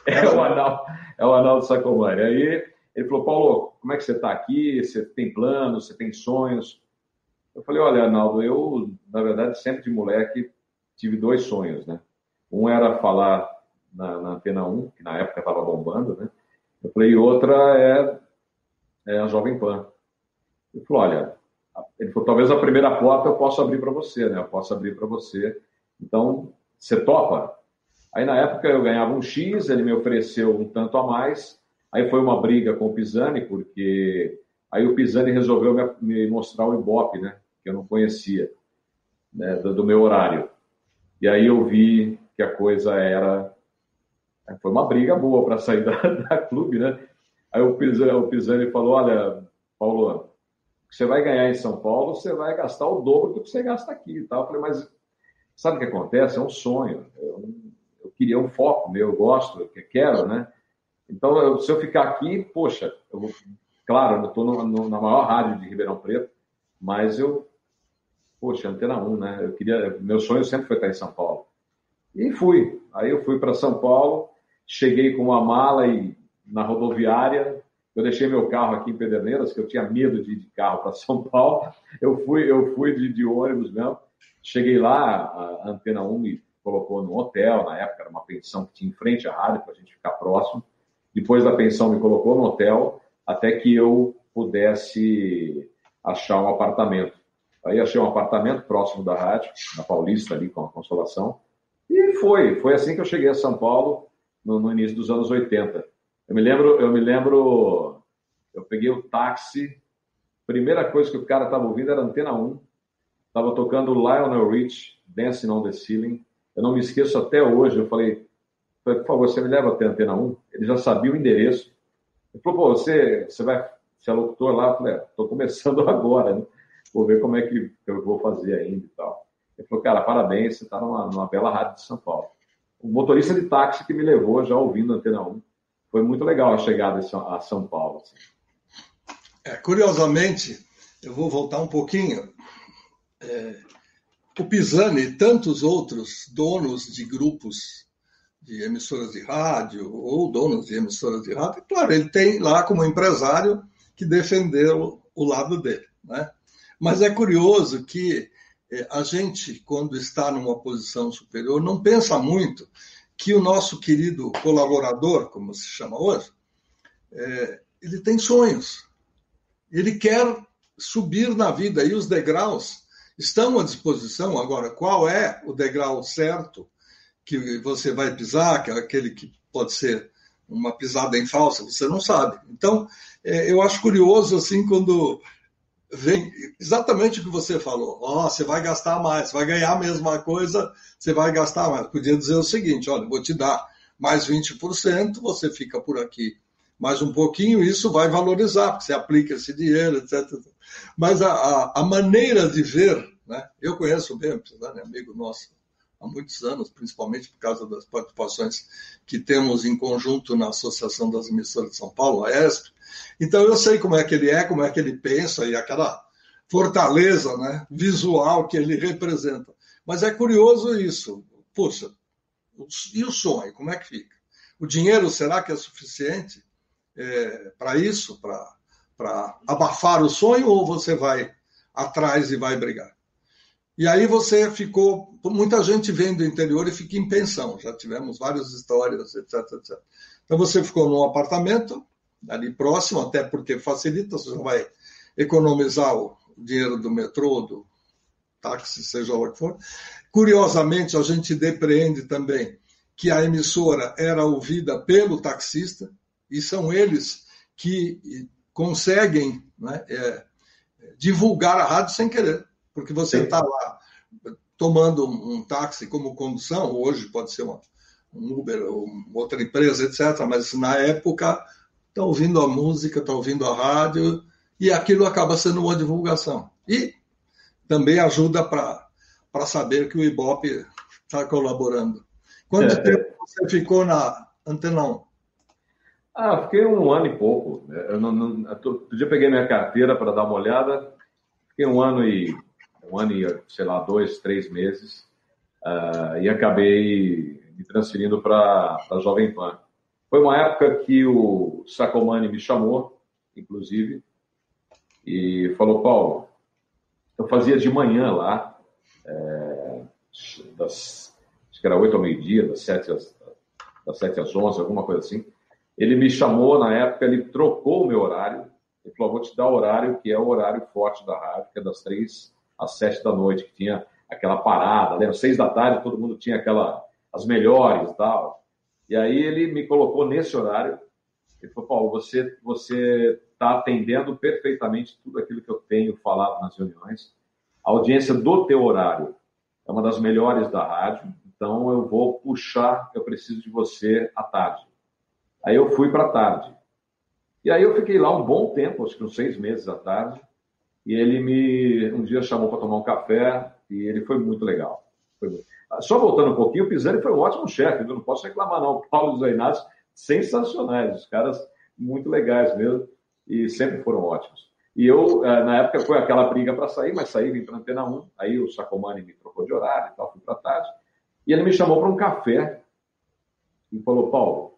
S4: É o Arnaldo Sacomani. Aí ele falou, Paulo, como é que você tá aqui? Você tem planos? Você tem sonhos? Eu falei, olha, Arnaldo, eu, na verdade, sempre de moleque, tive 2 sonhos, né? Um era falar na Antena 1, que na época estava bombando, né? Eu falei, e outra é a Jovem Pan. Ele falou, olha, talvez a primeira porta eu possa abrir para você, né? Eu posso abrir para você. Então, você topa? Aí, na época, eu ganhava um X, ele me ofereceu um tanto a mais. Aí foi uma briga com o Pisani, porque aí o Pisani resolveu me mostrar o Ibope, né? Que eu não conhecia, né? Do meu horário. E aí eu vi que a coisa era... Foi uma briga boa para sair da clube, né? Aí o Pisani falou, olha, Paulo, você vai ganhar em São Paulo, você vai gastar o dobro do que você gasta aqui e tal. Eu falei, mas sabe o que acontece? É um sonho. Eu queria um foco meu, eu gosto, eu quero, né? Então, se eu ficar aqui, poxa, claro, eu estou na maior rádio de Ribeirão Preto, mas poxa, Antena 1, né? Meu sonho sempre foi estar em São Paulo. E fui. Aí eu fui para São Paulo, cheguei com uma mala e na rodoviária, eu deixei meu carro aqui em Pederneiras, que eu tinha medo de ir de carro para São Paulo. Eu fui de ônibus mesmo. Cheguei lá, a Antena 1 me colocou no hotel, na época era uma pensão que tinha em frente à rádio, para a gente ficar próximo. Depois da pensão me colocou no hotel, até que eu pudesse achar um apartamento. Aí achei um apartamento próximo da rádio, na Paulista, ali com a Consolação. E foi assim que eu cheguei a São Paulo no início dos anos 80. Eu me lembro, eu peguei o táxi, primeira coisa que o cara estava ouvindo era Antena 1, estava tocando Lionel Rich, Dancing on the Ceiling. Eu não me esqueço até hoje, eu falei, Falei, por favor, você me leva até a Antena 1? Ele já sabia o endereço. Ele falou, pô, você é locutor lá? Eu falei, estou começando agora, né? Vou ver como é que eu vou fazer ainda e tal. Ele falou, cara, parabéns, você está numa bela rádio de São Paulo. O motorista de táxi que me levou, já ouvindo a Antena 1. Foi muito legal a chegada a São Paulo. Assim.
S3: Curiosamente, eu vou voltar um pouquinho. O Pisani e tantos outros donos de grupos de emissoras de rádio ou donos de emissoras de rádio, claro, ele tem lá como empresário que defendeu o lado dele, né? Mas é curioso que a gente, quando está numa posição superior, não pensa muito que o nosso querido colaborador, como se chama hoje, ele tem sonhos. Ele quer subir na vida e os degraus estão à disposição. Agora, qual é o degrau certo que você vai pisar, que é aquele que pode ser uma pisada em falsa, você não sabe. Então, eu acho curioso, assim, quando vem exatamente o que você falou. Você vai gastar mais, vai ganhar a mesma coisa, você vai gastar mais. Podia dizer o seguinte, olha, vou te dar mais 20%, você fica por aqui mais um pouquinho, isso vai valorizar, porque você aplica esse dinheiro, etc. Mas a maneira de ver, né? Eu conheço bem o Pisani, amigo nosso, há muitos anos, principalmente por causa das participações que temos em conjunto na Associação das Emissoras de São Paulo, a ESP. Então eu sei como é que ele pensa e aquela fortaleza, né, visual que ele representa. Mas é curioso isso. Poxa, e o sonho, como é que fica? O dinheiro, será que é suficiente para isso, para abafar o sonho, ou você vai atrás e vai brigar? E aí você ficou... Muita gente vem do interior e fica em pensão. Já tivemos várias histórias, etc, etc. Então você ficou num apartamento ali próximo, até porque facilita, você vai economizar o dinheiro do metrô, do táxi, seja lá o que for. Curiosamente, a gente depreende também que a emissora era ouvida pelo taxista, e são eles que conseguem, né, divulgar a rádio sem querer. Porque você está lá tomando um táxi como condução, hoje pode ser um Uber ou outra empresa, etc. Mas na época está ouvindo a música, está ouvindo a rádio, e aquilo acaba sendo uma divulgação. E também ajuda para saber que o Ibope está colaborando. Quanto tempo você ficou na Antena 1?
S4: Fiquei 1 ano e pouco. Outro dia peguei minha carteira para dar uma olhada, fiquei um ano e, sei lá, 2, 3 meses, e acabei me transferindo para a Jovem Pan. Foi uma época que o Sacomani me chamou, inclusive, e falou, Paulo, eu fazia de manhã lá, acho que era 8 ao meio-dia, das 7 às 11, alguma coisa assim. Ele me chamou, na época, ele trocou o meu horário, ele falou, vou te dar o horário que é o horário forte da rádio, que é das 3 às 7 da noite, que tinha aquela parada, lembra? 6 da tarde todo mundo tinha as melhores e tal. E aí ele me colocou nesse horário, ele falou, Paulo, você está atendendo perfeitamente tudo aquilo que eu tenho falado nas reuniões, a audiência do teu horário é uma das melhores da rádio, então eu vou puxar, eu preciso de você à tarde. Aí eu fui para a tarde. E aí eu fiquei lá um bom tempo, acho que uns 6 meses à tarde, e ele um dia chamou para tomar um café, e ele foi muito legal. Só voltando um pouquinho, o Pisani foi um ótimo chefe, eu não posso reclamar não. O Paulo e o Zé Inácio, sensacionais, os caras muito legais mesmo, e sempre foram ótimos. E eu, na época, foi aquela briga para sair, mas saí, vim para a Antena 1, aí o Sacomani me trocou de horário e tal, fui para a tarde, e ele me chamou para um café, e falou, Paulo,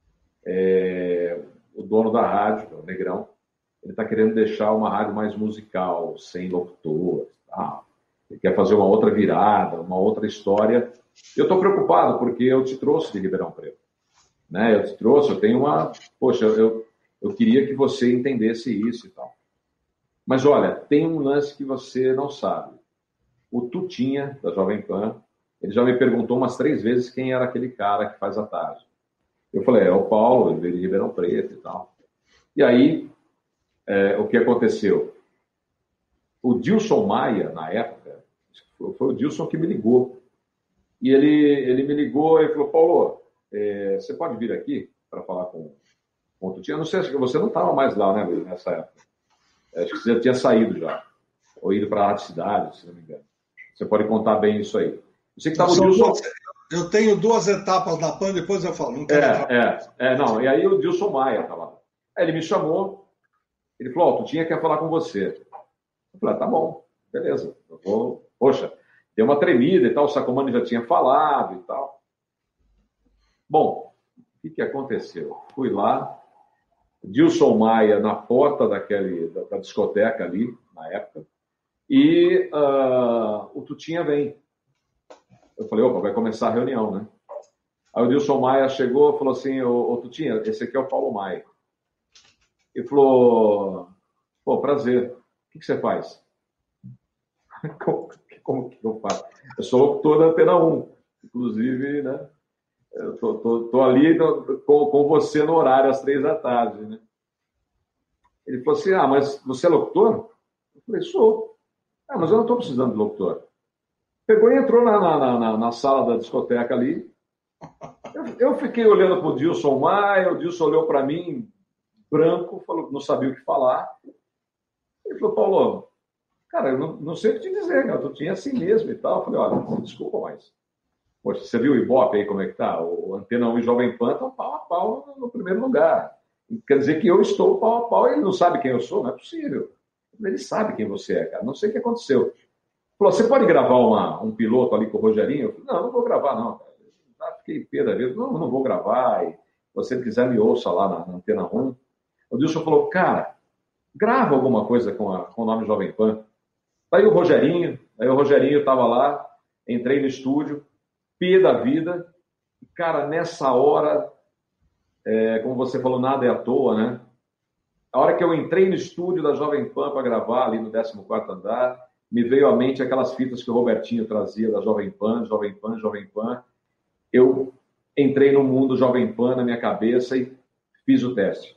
S4: o dono da rádio, o Negrão, ele está querendo deixar uma rádio mais musical, sem locutor, ele quer fazer uma outra virada, uma outra história. Eu estou preocupado, porque eu te trouxe de Ribeirão Preto. Né? Eu te trouxe, eu tenho Poxa, eu queria que você entendesse isso e tal. Mas olha, tem um lance que você não sabe. O Tutinha, da Jovem Pan, ele já me perguntou umas 3 vezes quem era aquele cara que faz a tarde. Eu falei, é o Paulo, ele veio de Ribeirão Preto e tal. E aí, o que aconteceu? O Dilson Maia, na época, foi o Dilson que me ligou. E ele me ligou e falou, Paulo, você pode vir aqui para falar com o Tutinha? Não sei, acho que você não estava mais lá, né, Luiz, nessa época. Acho que você já tinha saído já. Ou ido para a Rádio Cidade, se não me engano. Você pode contar bem isso aí. Você que estava
S3: Eu tenho 2 etapas da PAN, depois eu falo.
S4: Não. E aí o Dilson Maia estava lá. Aí ele me chamou, ele falou, Tutinha quer falar com você. Eu falei, tá bom, beleza. Eu vou... Poxa, deu uma tremida e tal, o Sacomani já tinha falado e tal. Bom, o que aconteceu? Fui lá, Dilson Maia na porta da discoteca ali, na época, e o Tutinha vem. Eu falei, opa, vai começar a reunião, né? Aí o Dilson Maia chegou e falou assim, ô Tutinha, esse aqui é o Paulo Maia. Ele falou, pô, prazer, o que você faz? Como que eu faço? Eu sou locutor da Antena 1, inclusive, né? Eu tô ali com você no horário, às 3 da tarde, né? Ele falou assim, mas você é locutor? Eu falei, sou. Mas eu não estou precisando de locutor. Pegou e entrou na sala da discoteca ali. Eu fiquei olhando para o Dilson Maia, o Dilson olhou para mim, branco, falou que não sabia o que falar. Ele falou, Paulo, cara, eu não sei o que te dizer, cara, tu tinha assim mesmo e tal. Eu falei, olha, desculpa, mas... Poxa, você viu o Ibope aí, como é que tá? O Antena 1 e Jovem Pan estão pau a pau no primeiro lugar. Quer dizer que eu estou pau a pau e ele não sabe quem eu sou? Não é possível. Ele sabe quem você é, cara. Não sei o que aconteceu. Falou, você pode gravar um piloto ali com o Rogerinho? Eu falei, não vou gravar, não. Cara. Fiquei pé da vida. Não vou gravar. E se você quiser, me ouça lá na Antena 1. O Dilson falou, cara, grava alguma coisa com o nome Jovem Pan. Daí o Rogerinho estava lá, entrei no estúdio, pé da vida. Cara, nessa hora, como você falou, nada é à toa, né? A hora que eu entrei no estúdio da Jovem Pan para gravar ali no 14º andar, me veio à mente aquelas fitas que o Robertinho trazia da Jovem Pan. Eu entrei no mundo Jovem Pan na minha cabeça e fiz o teste.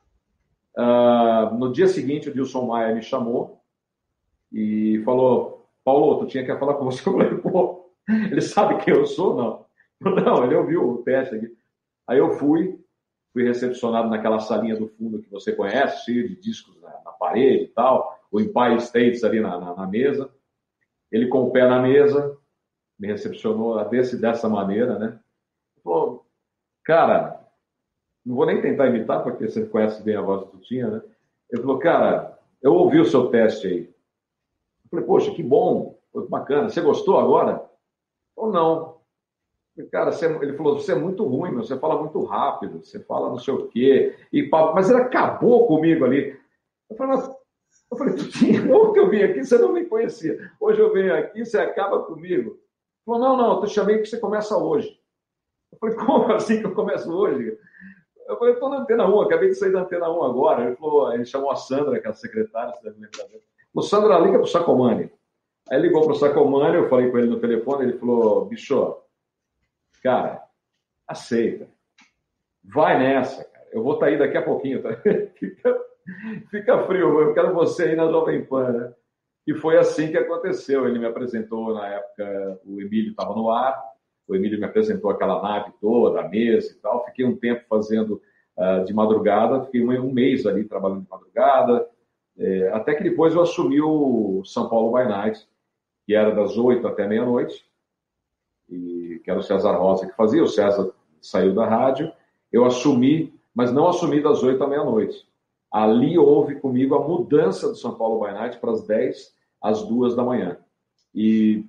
S4: No dia seguinte, o Dilson Maia me chamou e falou, Paulo, tu tinha que falar com você. Eu falei, pô, ele sabe quem eu sou? Não, ele ouviu o teste aqui. Aí eu fui recepcionado naquela salinha do fundo que você conhece, cheio de discos na parede e tal, o Empire State ali na mesa. Ele com o pé na mesa, me recepcionou dessa maneira, né? Falou, cara, não vou nem tentar imitar, porque você conhece bem a voz do Tutinha, né? Ele falou, cara, eu ouvi o seu teste aí. Eu falei, poxa, que bom, foi bacana. Você gostou agora? Ou não? Cara, ele falou, você é muito ruim, você fala muito rápido, você fala não sei o quê. Mas ele acabou comigo ali. Eu falei, Tutinha, ontem eu vim aqui, você não me conhecia. Hoje eu venho aqui, você acaba comigo. Ele falou, não, eu te chamei que você começa hoje. Eu falei, como assim que eu começo hoje? Eu falei, eu estou na Antena 1, acabei de sair da Antena 1 agora. Ele chamou a Sandra, aquela secretária, você deve lembrar dela. Falou, Sandra, liga para o Sacomani. Aí ligou para o Sacomani, eu falei com ele no telefone, ele falou, bicho, cara, aceita. Vai nessa, cara. Eu vou estar aí daqui a pouquinho, tá? Fica frio, eu quero você aí na Jovem Pan, né? E foi assim que aconteceu. Ele me apresentou, na época, o Emílio estava no ar, o Emílio me apresentou aquela nave toda, a mesa e tal. Fiquei um tempo fazendo de madrugada, fiquei um mês ali trabalhando de madrugada, até que depois eu assumi o São Paulo by Night, que era das 8 até meia-noite, e que era o César Rosa que fazia. O César saiu da rádio, eu assumi, mas não assumi das 8 à meia-noite. Ali houve comigo a mudança do São Paulo by Night para as 10 às 2 da manhã. E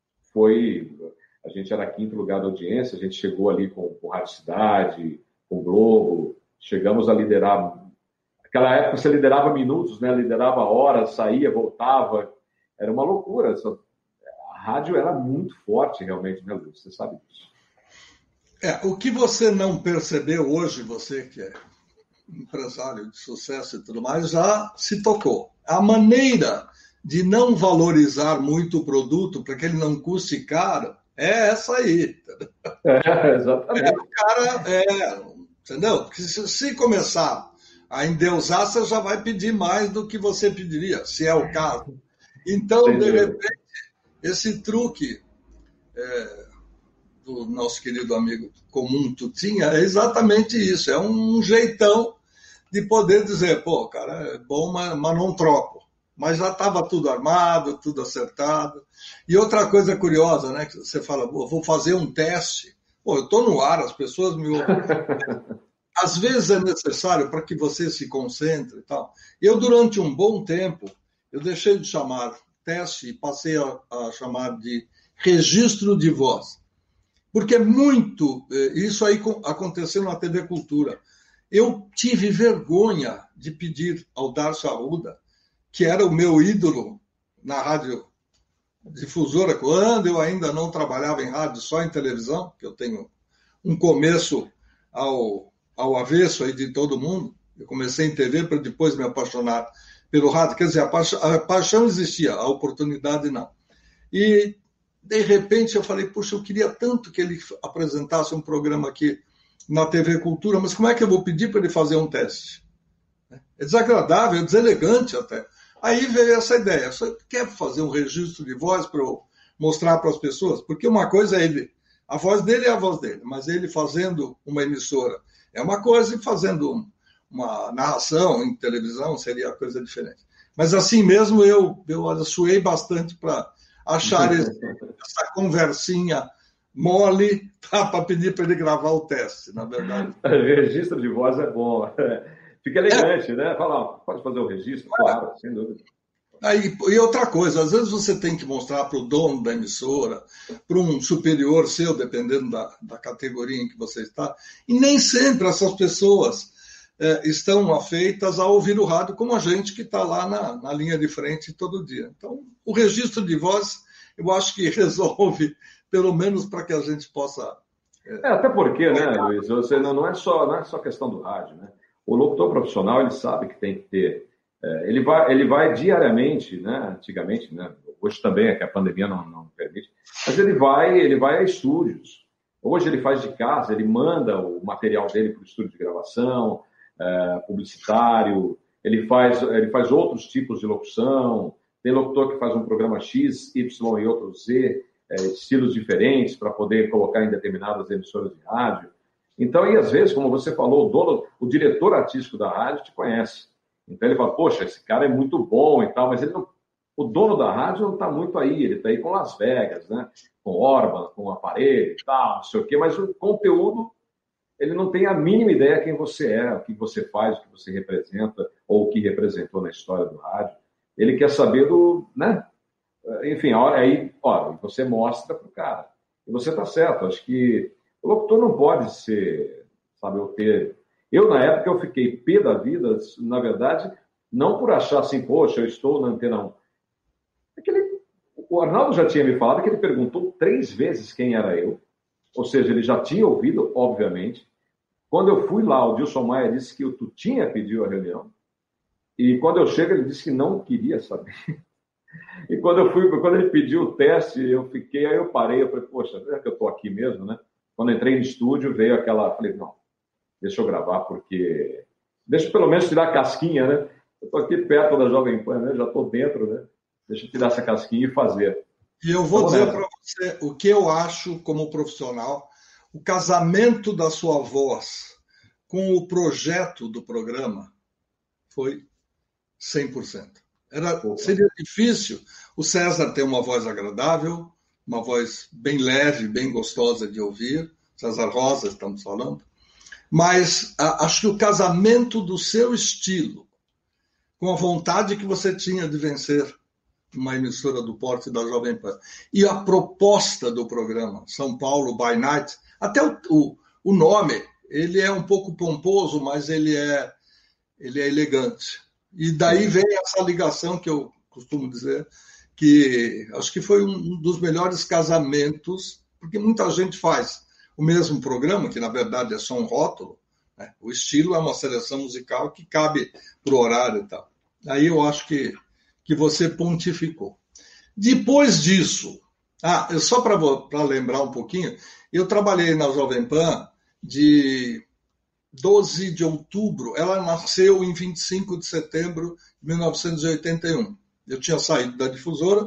S4: a gente era 5º lugar da audiência, a gente chegou ali com Rádio Cidade, com Globo, chegamos a liderar. Naquela época você liderava minutos, né? Liderava horas, saía, voltava. Era uma loucura. A rádio era muito forte, realmente, né, Luiz? Você sabe disso.
S3: O que você não percebeu hoje, você que é empresário de sucesso e tudo mais, já se tocou. A maneira de não valorizar muito o produto para que ele não custe caro é essa aí.
S4: Exatamente.
S3: O cara, entendeu? Porque se começar a endeusar, você já vai pedir mais do que você pediria, se é o caso. Então, de repente, esse truque do nosso querido amigo comum Tutinha é exatamente isso, é um jeitão de poder dizer, pô, cara, é bom, mas não troco. Mas já estava tudo armado, tudo acertado. E outra coisa curiosa, né, que você fala, vou fazer um teste. Pô, eu estou no ar, as pessoas me ouvem. Às vezes é necessário para que você se concentre e tal. Eu, durante um bom tempo, eu deixei de chamar teste e passei a chamar de registro de voz. Porque muito, isso aí aconteceu na TV Cultura. Eu tive vergonha de pedir ao Darcio Arruda, que era o meu ídolo na rádio difusora, quando eu ainda não trabalhava em rádio, só em televisão, que eu tenho um começo ao avesso aí de todo mundo. Eu comecei em TV para depois me apaixonar pelo rádio. Quer dizer, a paixão existia, a oportunidade não. E, de repente, eu falei, puxa, eu queria tanto que ele apresentasse um programa aqui na TV Cultura, mas como é que eu vou pedir para ele fazer um teste? É desagradável, é deselegante até. Aí veio essa ideia, você quer fazer um registro de voz para eu mostrar para as pessoas? Porque uma coisa é ele, a voz dele é a voz dele, mas ele fazendo uma emissora é uma coisa e fazendo uma narração em televisão seria coisa diferente. Mas assim mesmo eu suei bastante para achar essa conversinha mole para pedir para ele gravar o teste, na verdade.
S4: Registro de voz é bom. Fica elegante, né? Fala, pode fazer o registro? Claro, sem dúvida.
S3: E outra coisa, às vezes você tem que mostrar para o dono da emissora, para um superior seu, dependendo da categoria em que você está, e nem sempre essas pessoas estão afeitas a ouvir o rádio como a gente que está lá na linha de frente todo dia. Então, o registro de voz, eu acho que resolve, pelo menos para que a gente possa...
S4: até porque, né, Luiz, você não é só questão do rádio, né? O locutor profissional, ele sabe que tem que ter... Ele vai diariamente, né? Antigamente, né? Hoje também é que a pandemia não permite, mas ele vai a estúdios. Hoje ele faz de casa, ele manda o material dele para o estúdio de gravação, publicitário, ele faz outros tipos de locução, tem locutor que faz um programa X, Y e outro Z, estilos diferentes para poder colocar em determinadas emissoras de rádio. Então, e às vezes, como você falou, o diretor artístico da rádio te conhece. Então ele fala, poxa, esse cara é muito bom e tal, mas o dono da rádio não está muito aí, ele está aí com Las Vegas, né? Com Orban, com o aparelho e tal, não sei o quê, mas o conteúdo, ele não tem a mínima ideia quem você é, o que você faz, o que você representa, ou o que representou na história do rádio. Ele quer saber né? Enfim, aí, você mostra para o cara. E você está certo, acho que o locutor não pode ser, sabe, Eu, na época, eu fiquei pé da vida, na verdade, não por achar assim, poxa, eu estou na Antena 1. O Arnaldo já tinha me falado que ele perguntou 3 vezes quem era eu, ou seja, ele já tinha ouvido, obviamente. Quando eu fui lá, o Dilson Maia disse que o Tutinha pediu a reunião, e quando eu chego, ele disse que não queria saber. E quando ele pediu o teste, aí eu parei, eu falei, poxa, é que eu estou aqui mesmo, né? Quando eu entrei no estúdio, veio falei, não, deixa eu gravar, porque... Deixa eu pelo menos tirar a casquinha, né? Eu estou aqui perto da Jovem Pan, né? Já estou dentro, né? Deixa eu tirar essa casquinha e fazer.
S3: E eu vou dizer para você o que eu acho como profissional, o casamento da sua voz com o projeto do programa foi 100%. Seria difícil o César ter uma voz agradável, uma voz bem leve, bem gostosa de ouvir, César Rosa, estamos falando, mas acho que o casamento do seu estilo, com a vontade que você tinha de vencer uma emissora do porte da Jovem Pan, e a proposta do programa, São Paulo by Night, até o nome, ele é um pouco pomposo, mas ele é elegante. E daí vem essa ligação que eu costumo dizer, que acho que foi um dos melhores casamentos, porque muita gente faz o mesmo programa, que na verdade é só um rótulo, né? O estilo é uma seleção musical que cabe para o horário e tal. Aí eu acho que você pontificou. Depois disso, só para lembrar um pouquinho, eu trabalhei na Jovem Pan de 12 de outubro, ela nasceu em 25 de setembro de 1981. Eu tinha saído da difusora,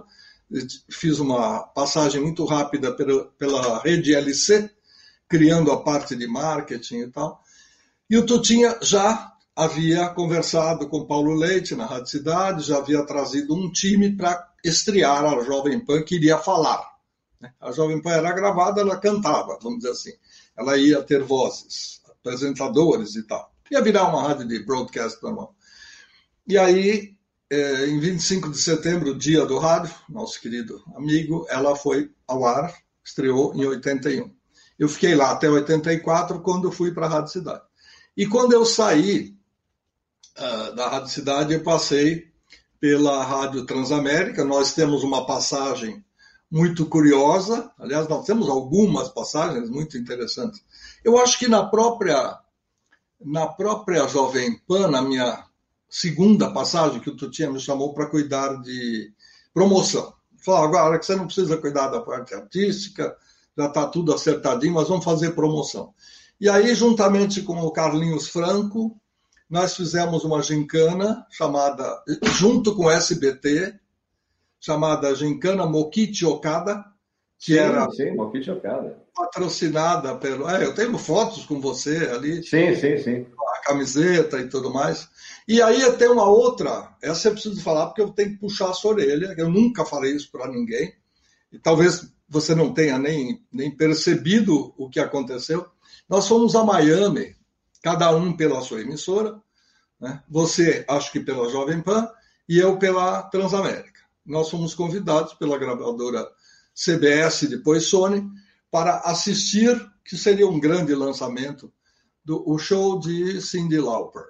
S3: fiz uma passagem muito rápida pela rede LC, criando a parte de marketing e tal. E o Tutinha já havia conversado com o Paulo Leite na Rádio Cidade, já havia trazido um time para estrear a Jovem Pan, que iria falar. A Jovem Pan era gravada, ela cantava, vamos dizer assim. Ela ia ter vozes, apresentadores e tal. Ia virar uma rádio de broadcast normal. E aí, em 25 de setembro, dia do rádio, nosso querido amigo, ela foi ao ar, estreou em 81. Eu fiquei lá até 84, quando eu fui para a Rádio Cidade. E quando eu saí da Rádio Cidade, eu passei pela Rádio Transamérica. Nós temos uma passagem muito curiosa. Aliás, nós temos algumas passagens muito interessantes. Eu acho que na própria Jovem Pan, na minha segunda passagem, que o Tutinha me chamou para cuidar de promoção. Falou, agora que você não precisa cuidar da parte artística, já está tudo acertadinho, mas vamos fazer promoção. E aí, juntamente com o Carlinhos Franco, nós fizemos uma gincana chamada, junto com o SBT, chamada Gincana Mokichi Okada, que era
S4: Mokichi Okada,
S3: patrocinada pelo... eu tenho fotos com você ali.
S4: Sim.
S3: A camiseta e tudo mais. E aí tem uma outra, essa eu preciso falar porque eu tenho que puxar a sua orelha, eu nunca falei isso para ninguém, e talvez você não tenha nem percebido o que aconteceu. Nós fomos a Miami, cada um pela sua emissora, né? Você, acho que pela Jovem Pan, e eu pela Transamérica. Nós fomos convidados pela gravadora CBS, depois Sony, para assistir, que seria um grande lançamento, o show de Cyndi Lauper.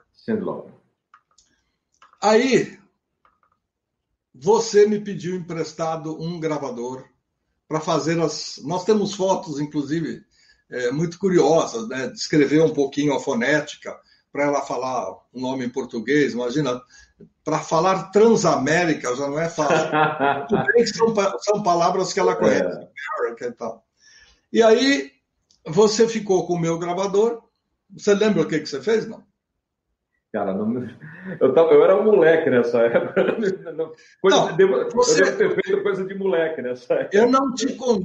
S3: Aí, você me pediu emprestado um gravador para fazer as... Nós temos fotos, inclusive, muito curiosas, né? Descrever um pouquinho a fonética, para ela falar um nome em português. Imagina, para falar Transamérica já não é fácil. Tudo bem que são palavras que ela conhece, America e tal. E aí, você ficou com o meu gravador. Você lembra o que você fez, não?
S4: Cara, eu era um moleque nessa época. Eu devo ter feito coisa de moleque nessa época.
S3: Eu não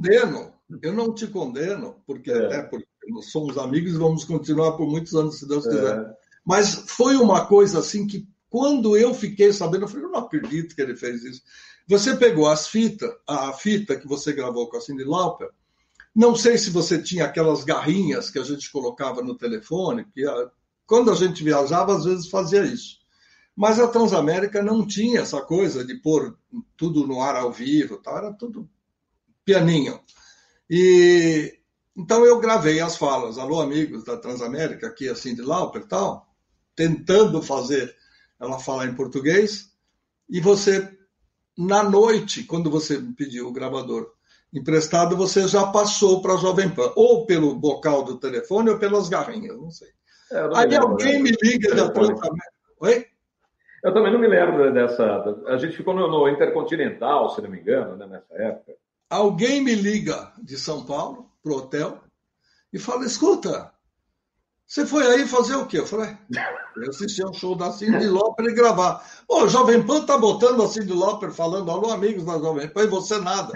S3: te condeno, porque nós somos amigos e vamos continuar por muitos anos, se Deus quiser. Mas foi uma coisa assim que, quando eu fiquei sabendo, eu falei, eu não acredito que ele fez isso. Você pegou a fita que você gravou com a Cyndi Lauper. Não sei se você tinha aquelas garrinhas que a gente colocava no telefone, que quando a gente viajava, às vezes fazia isso. Mas a Transamérica não tinha essa coisa de pôr tudo no ar ao vivo, tal, era tudo pianinho. E então eu gravei as falas, alô amigos da Transamérica, aqui a Cyndi Lauper, tal, tentando fazer ela falar em português, e você, na noite, quando você me pediu o gravador emprestado, você já passou para a Jovem Pan, ou pelo bocal do telefone, ou pelas garrinhas, não sei. Aí alguém me liga da Transamérica. Oi?
S4: Eu também não me lembro dessa... A gente ficou no Intercontinental, se não me engano, né, nessa época.
S3: Alguém me liga de São Paulo, pro hotel, e fala, escuta, você foi aí fazer o quê? Eu falei, eu assisti ao show da Cyndi Lauper e gravar. Pô, Jovem Pan tá botando a Cyndi Lauper falando, alô, amigos da Jovem Pan, e você nada.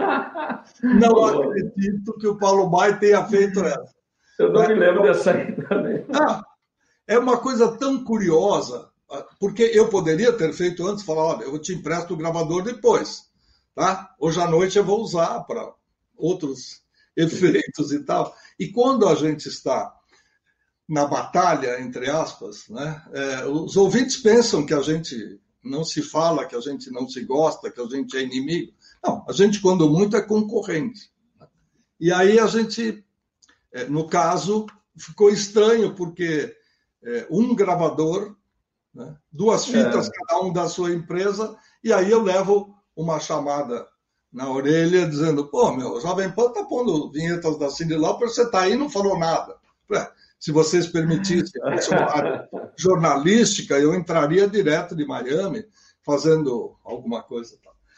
S3: Não acredito que o Paulo Mai tenha feito essa.
S4: Eu não me lembro dessa aí também.
S3: É uma coisa tão curiosa, porque eu poderia ter feito antes, falar, olha, eu te empresto o gravador depois, tá? Hoje à noite eu vou usar para outros efeitos e tal. E quando a gente está na batalha, entre aspas, né, os ouvintes pensam que a gente não se fala, que a gente não se gosta, que a gente é inimigo. Não, a gente, quando muito, é concorrente. E aí a gente, no caso, ficou estranho, porque um gravador, né, duas fitas, cada um da sua empresa, e aí eu levo uma chamada na orelha dizendo, pô, meu, Jovem Pan tá pondo vinhetas da Cyndi Lauper, você tá aí e não falou nada. Se vocês permitissem uma área jornalística, eu entraria direto de Miami fazendo alguma coisa.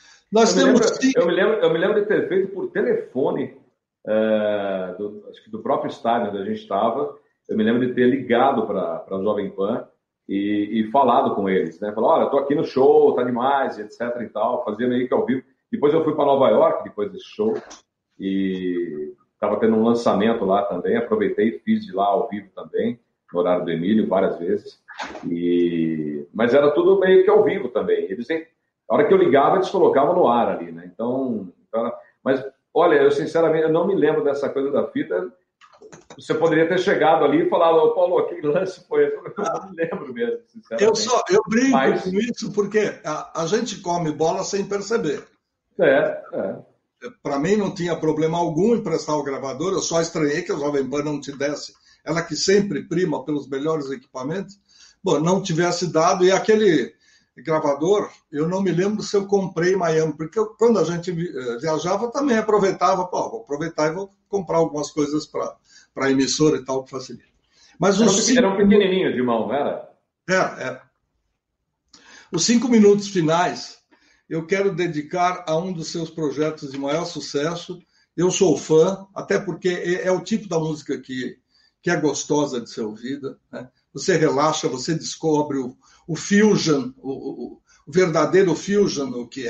S4: Eu me lembro de ter feito por telefone, acho que do próprio estádio onde a gente estava. Eu me lembro de ter ligado para a Jovem Pan e falado com eles, né? Falar, olha, estou aqui no show, tá demais, etc e tal, fazendo aí que ao vivo. Depois eu fui para Nova York, depois desse show, e estava tendo um lançamento lá também, aproveitei e fiz de lá ao vivo também, no horário do Emílio, várias vezes. Mas era tudo meio que ao vivo também. A hora que eu ligava, eles colocavam no ar ali, né? Mas, olha, eu sinceramente eu não me lembro dessa coisa da fita. Você poderia ter chegado ali e falado, ô Paulo, aquele lance foi esse. Eu não me lembro mesmo, sinceramente.
S3: Eu brinco com isso porque a gente come bola sem perceber. Para mim não tinha problema algum em prestar o gravador, eu só estranhei que a Jovem Pan não te desse, ela que sempre prima pelos melhores equipamentos, não tivesse dado, e aquele gravador, eu não me lembro se eu comprei em Miami, porque quando a gente viajava também aproveitava, vou aproveitar e vou comprar algumas coisas para a emissora e tal, que facilita. Mas
S4: era um pequenininho de mão, não era?
S3: Os 5 minutos finais eu quero dedicar a um dos seus projetos de maior sucesso. Eu sou fã, até porque é o tipo da música que é gostosa de ser ouvida, né? Você relaxa, você descobre o fusion, o verdadeiro fusion, o que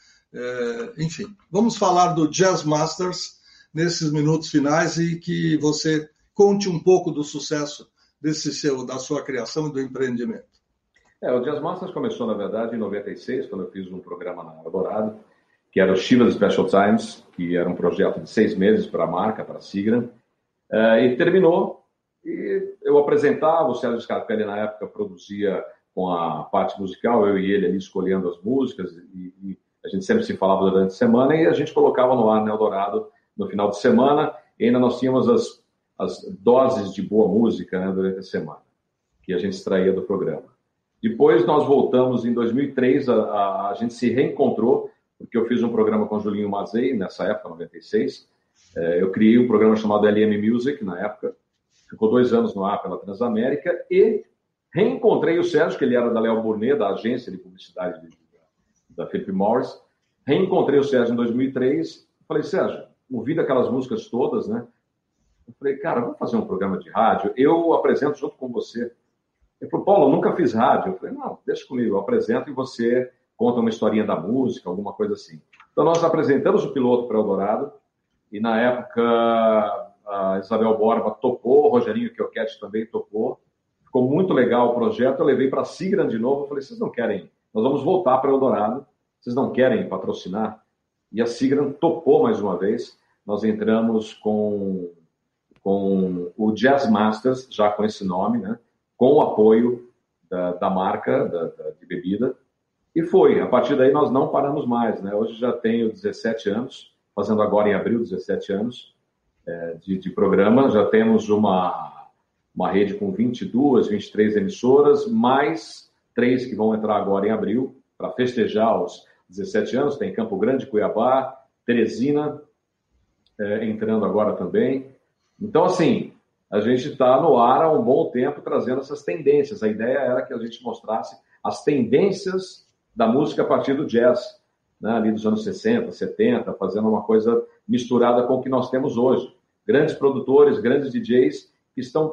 S3: enfim. Vamos falar do Jazz Masters nesses minutos finais e que você conte um pouco do sucesso da sua criação e do empreendimento.
S4: O Jazz Masters começou, na verdade, em 96, quando eu fiz um programa na Eldorado, que era o Chivas Special Times, que era um projeto de 6 meses para a marca, para a Sigram, e terminou, e eu apresentava, o Sérgio Scarpelli, na época, produzia com a parte musical, eu e ele ali escolhendo as músicas, e a gente sempre se falava durante a semana, e a gente colocava no ar na Eldorado no final de semana, e ainda nós tínhamos as doses de boa música, né, durante a semana, que a gente extraía do programa. Depois nós voltamos em 2003, a gente se reencontrou, porque eu fiz um programa com o Julinho Mazei, nessa época, 96. Eu criei um programa chamado LM Music, na época. Ficou 2 anos no ar pela Transamérica. E reencontrei o Sérgio, que ele era da Léo Burnet, da agência de publicidade da Philip Morris. Reencontrei o Sérgio em 2003. Falei, Sérgio, ouvindo aquelas músicas todas, né? Eu falei, cara, vamos fazer um programa de rádio. Eu apresento junto com você. Ele falou, Paulo, eu nunca fiz rádio. Eu falei, não, deixa comigo, eu apresento e você conta uma historinha da música, alguma coisa assim. Então, nós apresentamos o piloto para o Eldorado, e na época a Isabel Borba topou, o Rogerinho Chiochetti também topou. Ficou muito legal o projeto, eu levei para a Sigram de novo, eu falei, vocês não querem, nós vamos voltar para o Eldorado, vocês não querem patrocinar? E a Sigram topou mais uma vez, nós entramos com o Jazz Masters, já com esse nome, né? Com o apoio da marca de bebida. E foi. A partir daí nós não paramos mais, né? Hoje já tenho 17 anos, fazendo agora em abril 17 anos de programa. Já temos uma rede com 22, 23 emissoras, mais 3 que vão entrar agora em abril, para festejar os 17 anos. Tem Campo Grande, Cuiabá, Teresina, entrando agora também. Então, assim, a gente está no ar há um bom tempo trazendo essas tendências. A ideia era que a gente mostrasse as tendências da música a partir do jazz, né? Ali dos anos 60, 70, fazendo uma coisa misturada com o que nós temos hoje. Grandes produtores, grandes DJs que estão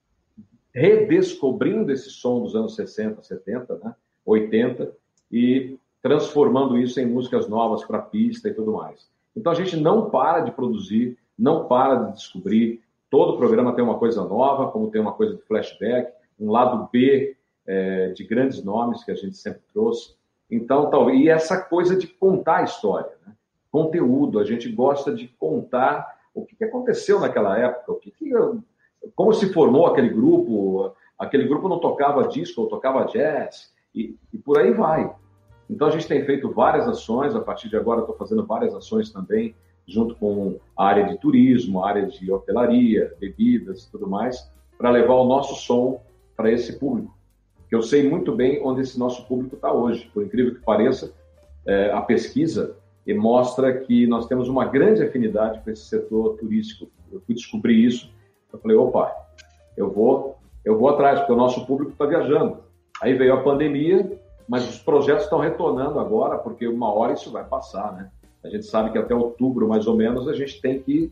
S4: redescobrindo esse som dos anos 60, 70, né? 80, e transformando isso em músicas novas para pista e tudo mais. Então a gente não para de produzir, não para de descobrir. Todo programa tem uma coisa nova, como tem uma coisa de flashback, um lado B de grandes nomes que a gente sempre trouxe. Então, e essa coisa de contar a história, né? Conteúdo, a gente gosta de contar o que aconteceu naquela época, como se formou aquele grupo não tocava disco, ou tocava jazz, e por aí vai. Então a gente tem feito várias ações, a partir de agora estou fazendo várias ações também, junto com a área de turismo, a área de hotelaria, bebidas e tudo mais, para levar o nosso som para esse público. Que eu sei muito bem onde esse nosso público está hoje. Por incrível que pareça, a pesquisa mostra que nós temos uma grande afinidade com esse setor turístico. Eu fui descobrir isso, eu falei, opa, eu vou atrás, porque o nosso público está viajando. Aí veio a pandemia, mas os projetos estão retornando agora, porque uma hora isso vai passar, né? A gente sabe que até outubro, mais ou menos, a gente tem que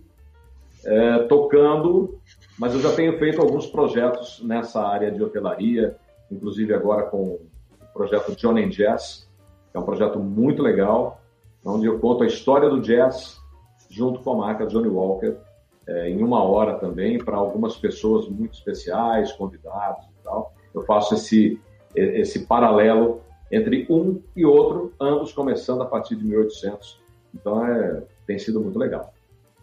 S4: ir tocando, mas eu já tenho feito alguns projetos nessa área de hotelaria, inclusive agora com o projeto John and Jazz, que é um projeto muito legal, onde eu conto a história do jazz junto com a marca Johnny Walker, em 1 hora também, para algumas pessoas muito especiais, convidados e tal. Eu faço esse paralelo entre um e outro, ambos começando a partir de 1800. Então, tem sido muito legal.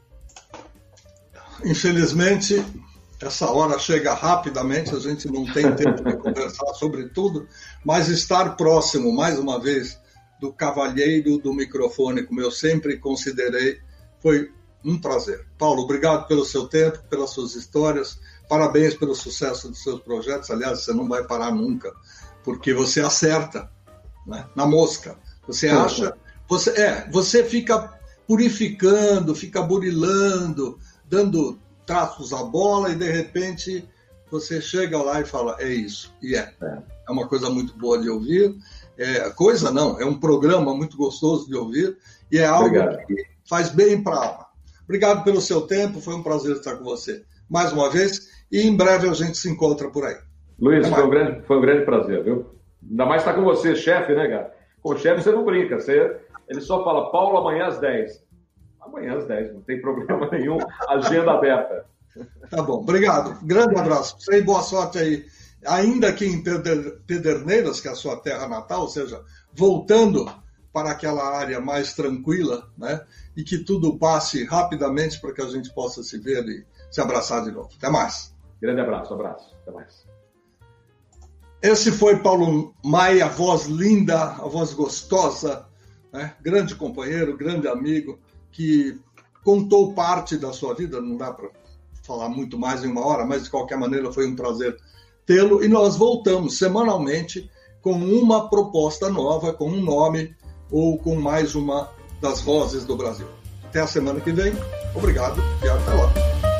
S3: Infelizmente, essa hora chega rapidamente, a gente não tem tempo de conversar sobre tudo, mas estar próximo, mais uma vez, do cavalheiro do microfone, como eu sempre considerei, foi um prazer. Paulo, obrigado pelo seu tempo, pelas suas histórias, parabéns pelo sucesso dos seus projetos. Aliás, você não vai parar nunca, porque você acerta, né? Na mosca. Você acha, você fica purificando, fica burilando, dando traços à bola e de repente você chega lá e fala, é isso. E é uma coisa muito boa de ouvir. É um programa muito gostoso de ouvir e é algo que faz bem para a alma. Obrigado pelo seu tempo, foi um prazer estar com você mais uma vez e em breve a gente se encontra por aí.
S4: Luiz, foi um grande prazer, viu? Ainda mais estar com você, chefe, né, cara? Com o chefe você não brinca, ele só fala, Paulo, amanhã às 10. Amanhã às 10, não tem problema nenhum, agenda aberta.
S3: Tá bom, obrigado. Grande abraço pra você e boa sorte aí. Ainda aqui em Pederneiras, que é a sua terra natal, ou seja, voltando para aquela área mais tranquila, né? E que tudo passe rapidamente para que a gente possa se ver e se abraçar de novo. Até mais.
S4: Grande abraço. Até mais.
S3: Esse foi Paulo Maia, a voz linda, a voz gostosa, né? Grande companheiro, grande amigo, que contou parte da sua vida, não dá para falar muito mais em 1 hora, mas de qualquer maneira foi um prazer tê-lo. E nós voltamos semanalmente com uma proposta nova, com um nome ou com mais uma das vozes do Brasil. Até a semana que vem. Obrigado e até lá.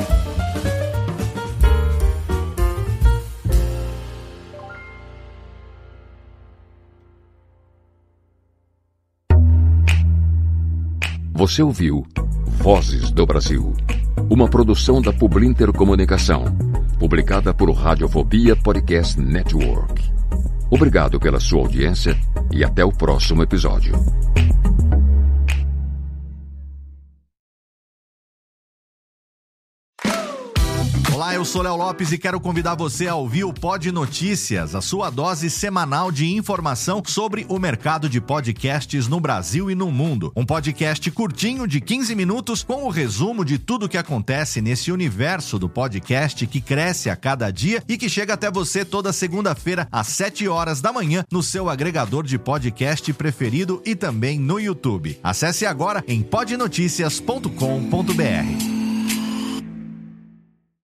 S2: Você ouviu Vozes do Brasil, uma produção da Publinter Comunicação, publicada por Radiofobia Podcast Network. Obrigado pela sua audiência e até o próximo episódio.
S5: Olá, eu sou Léo Lopes e quero convidar você a ouvir o Pod Notícias, a sua dose semanal de informação sobre o mercado de podcasts no Brasil e no mundo. Um podcast curtinho de 15 minutos com o resumo de tudo o que acontece nesse universo do podcast que cresce a cada dia e que chega até você toda segunda-feira às 7 horas da manhã no seu agregador de podcast preferido e também no YouTube. Acesse agora em podnoticias.com.br.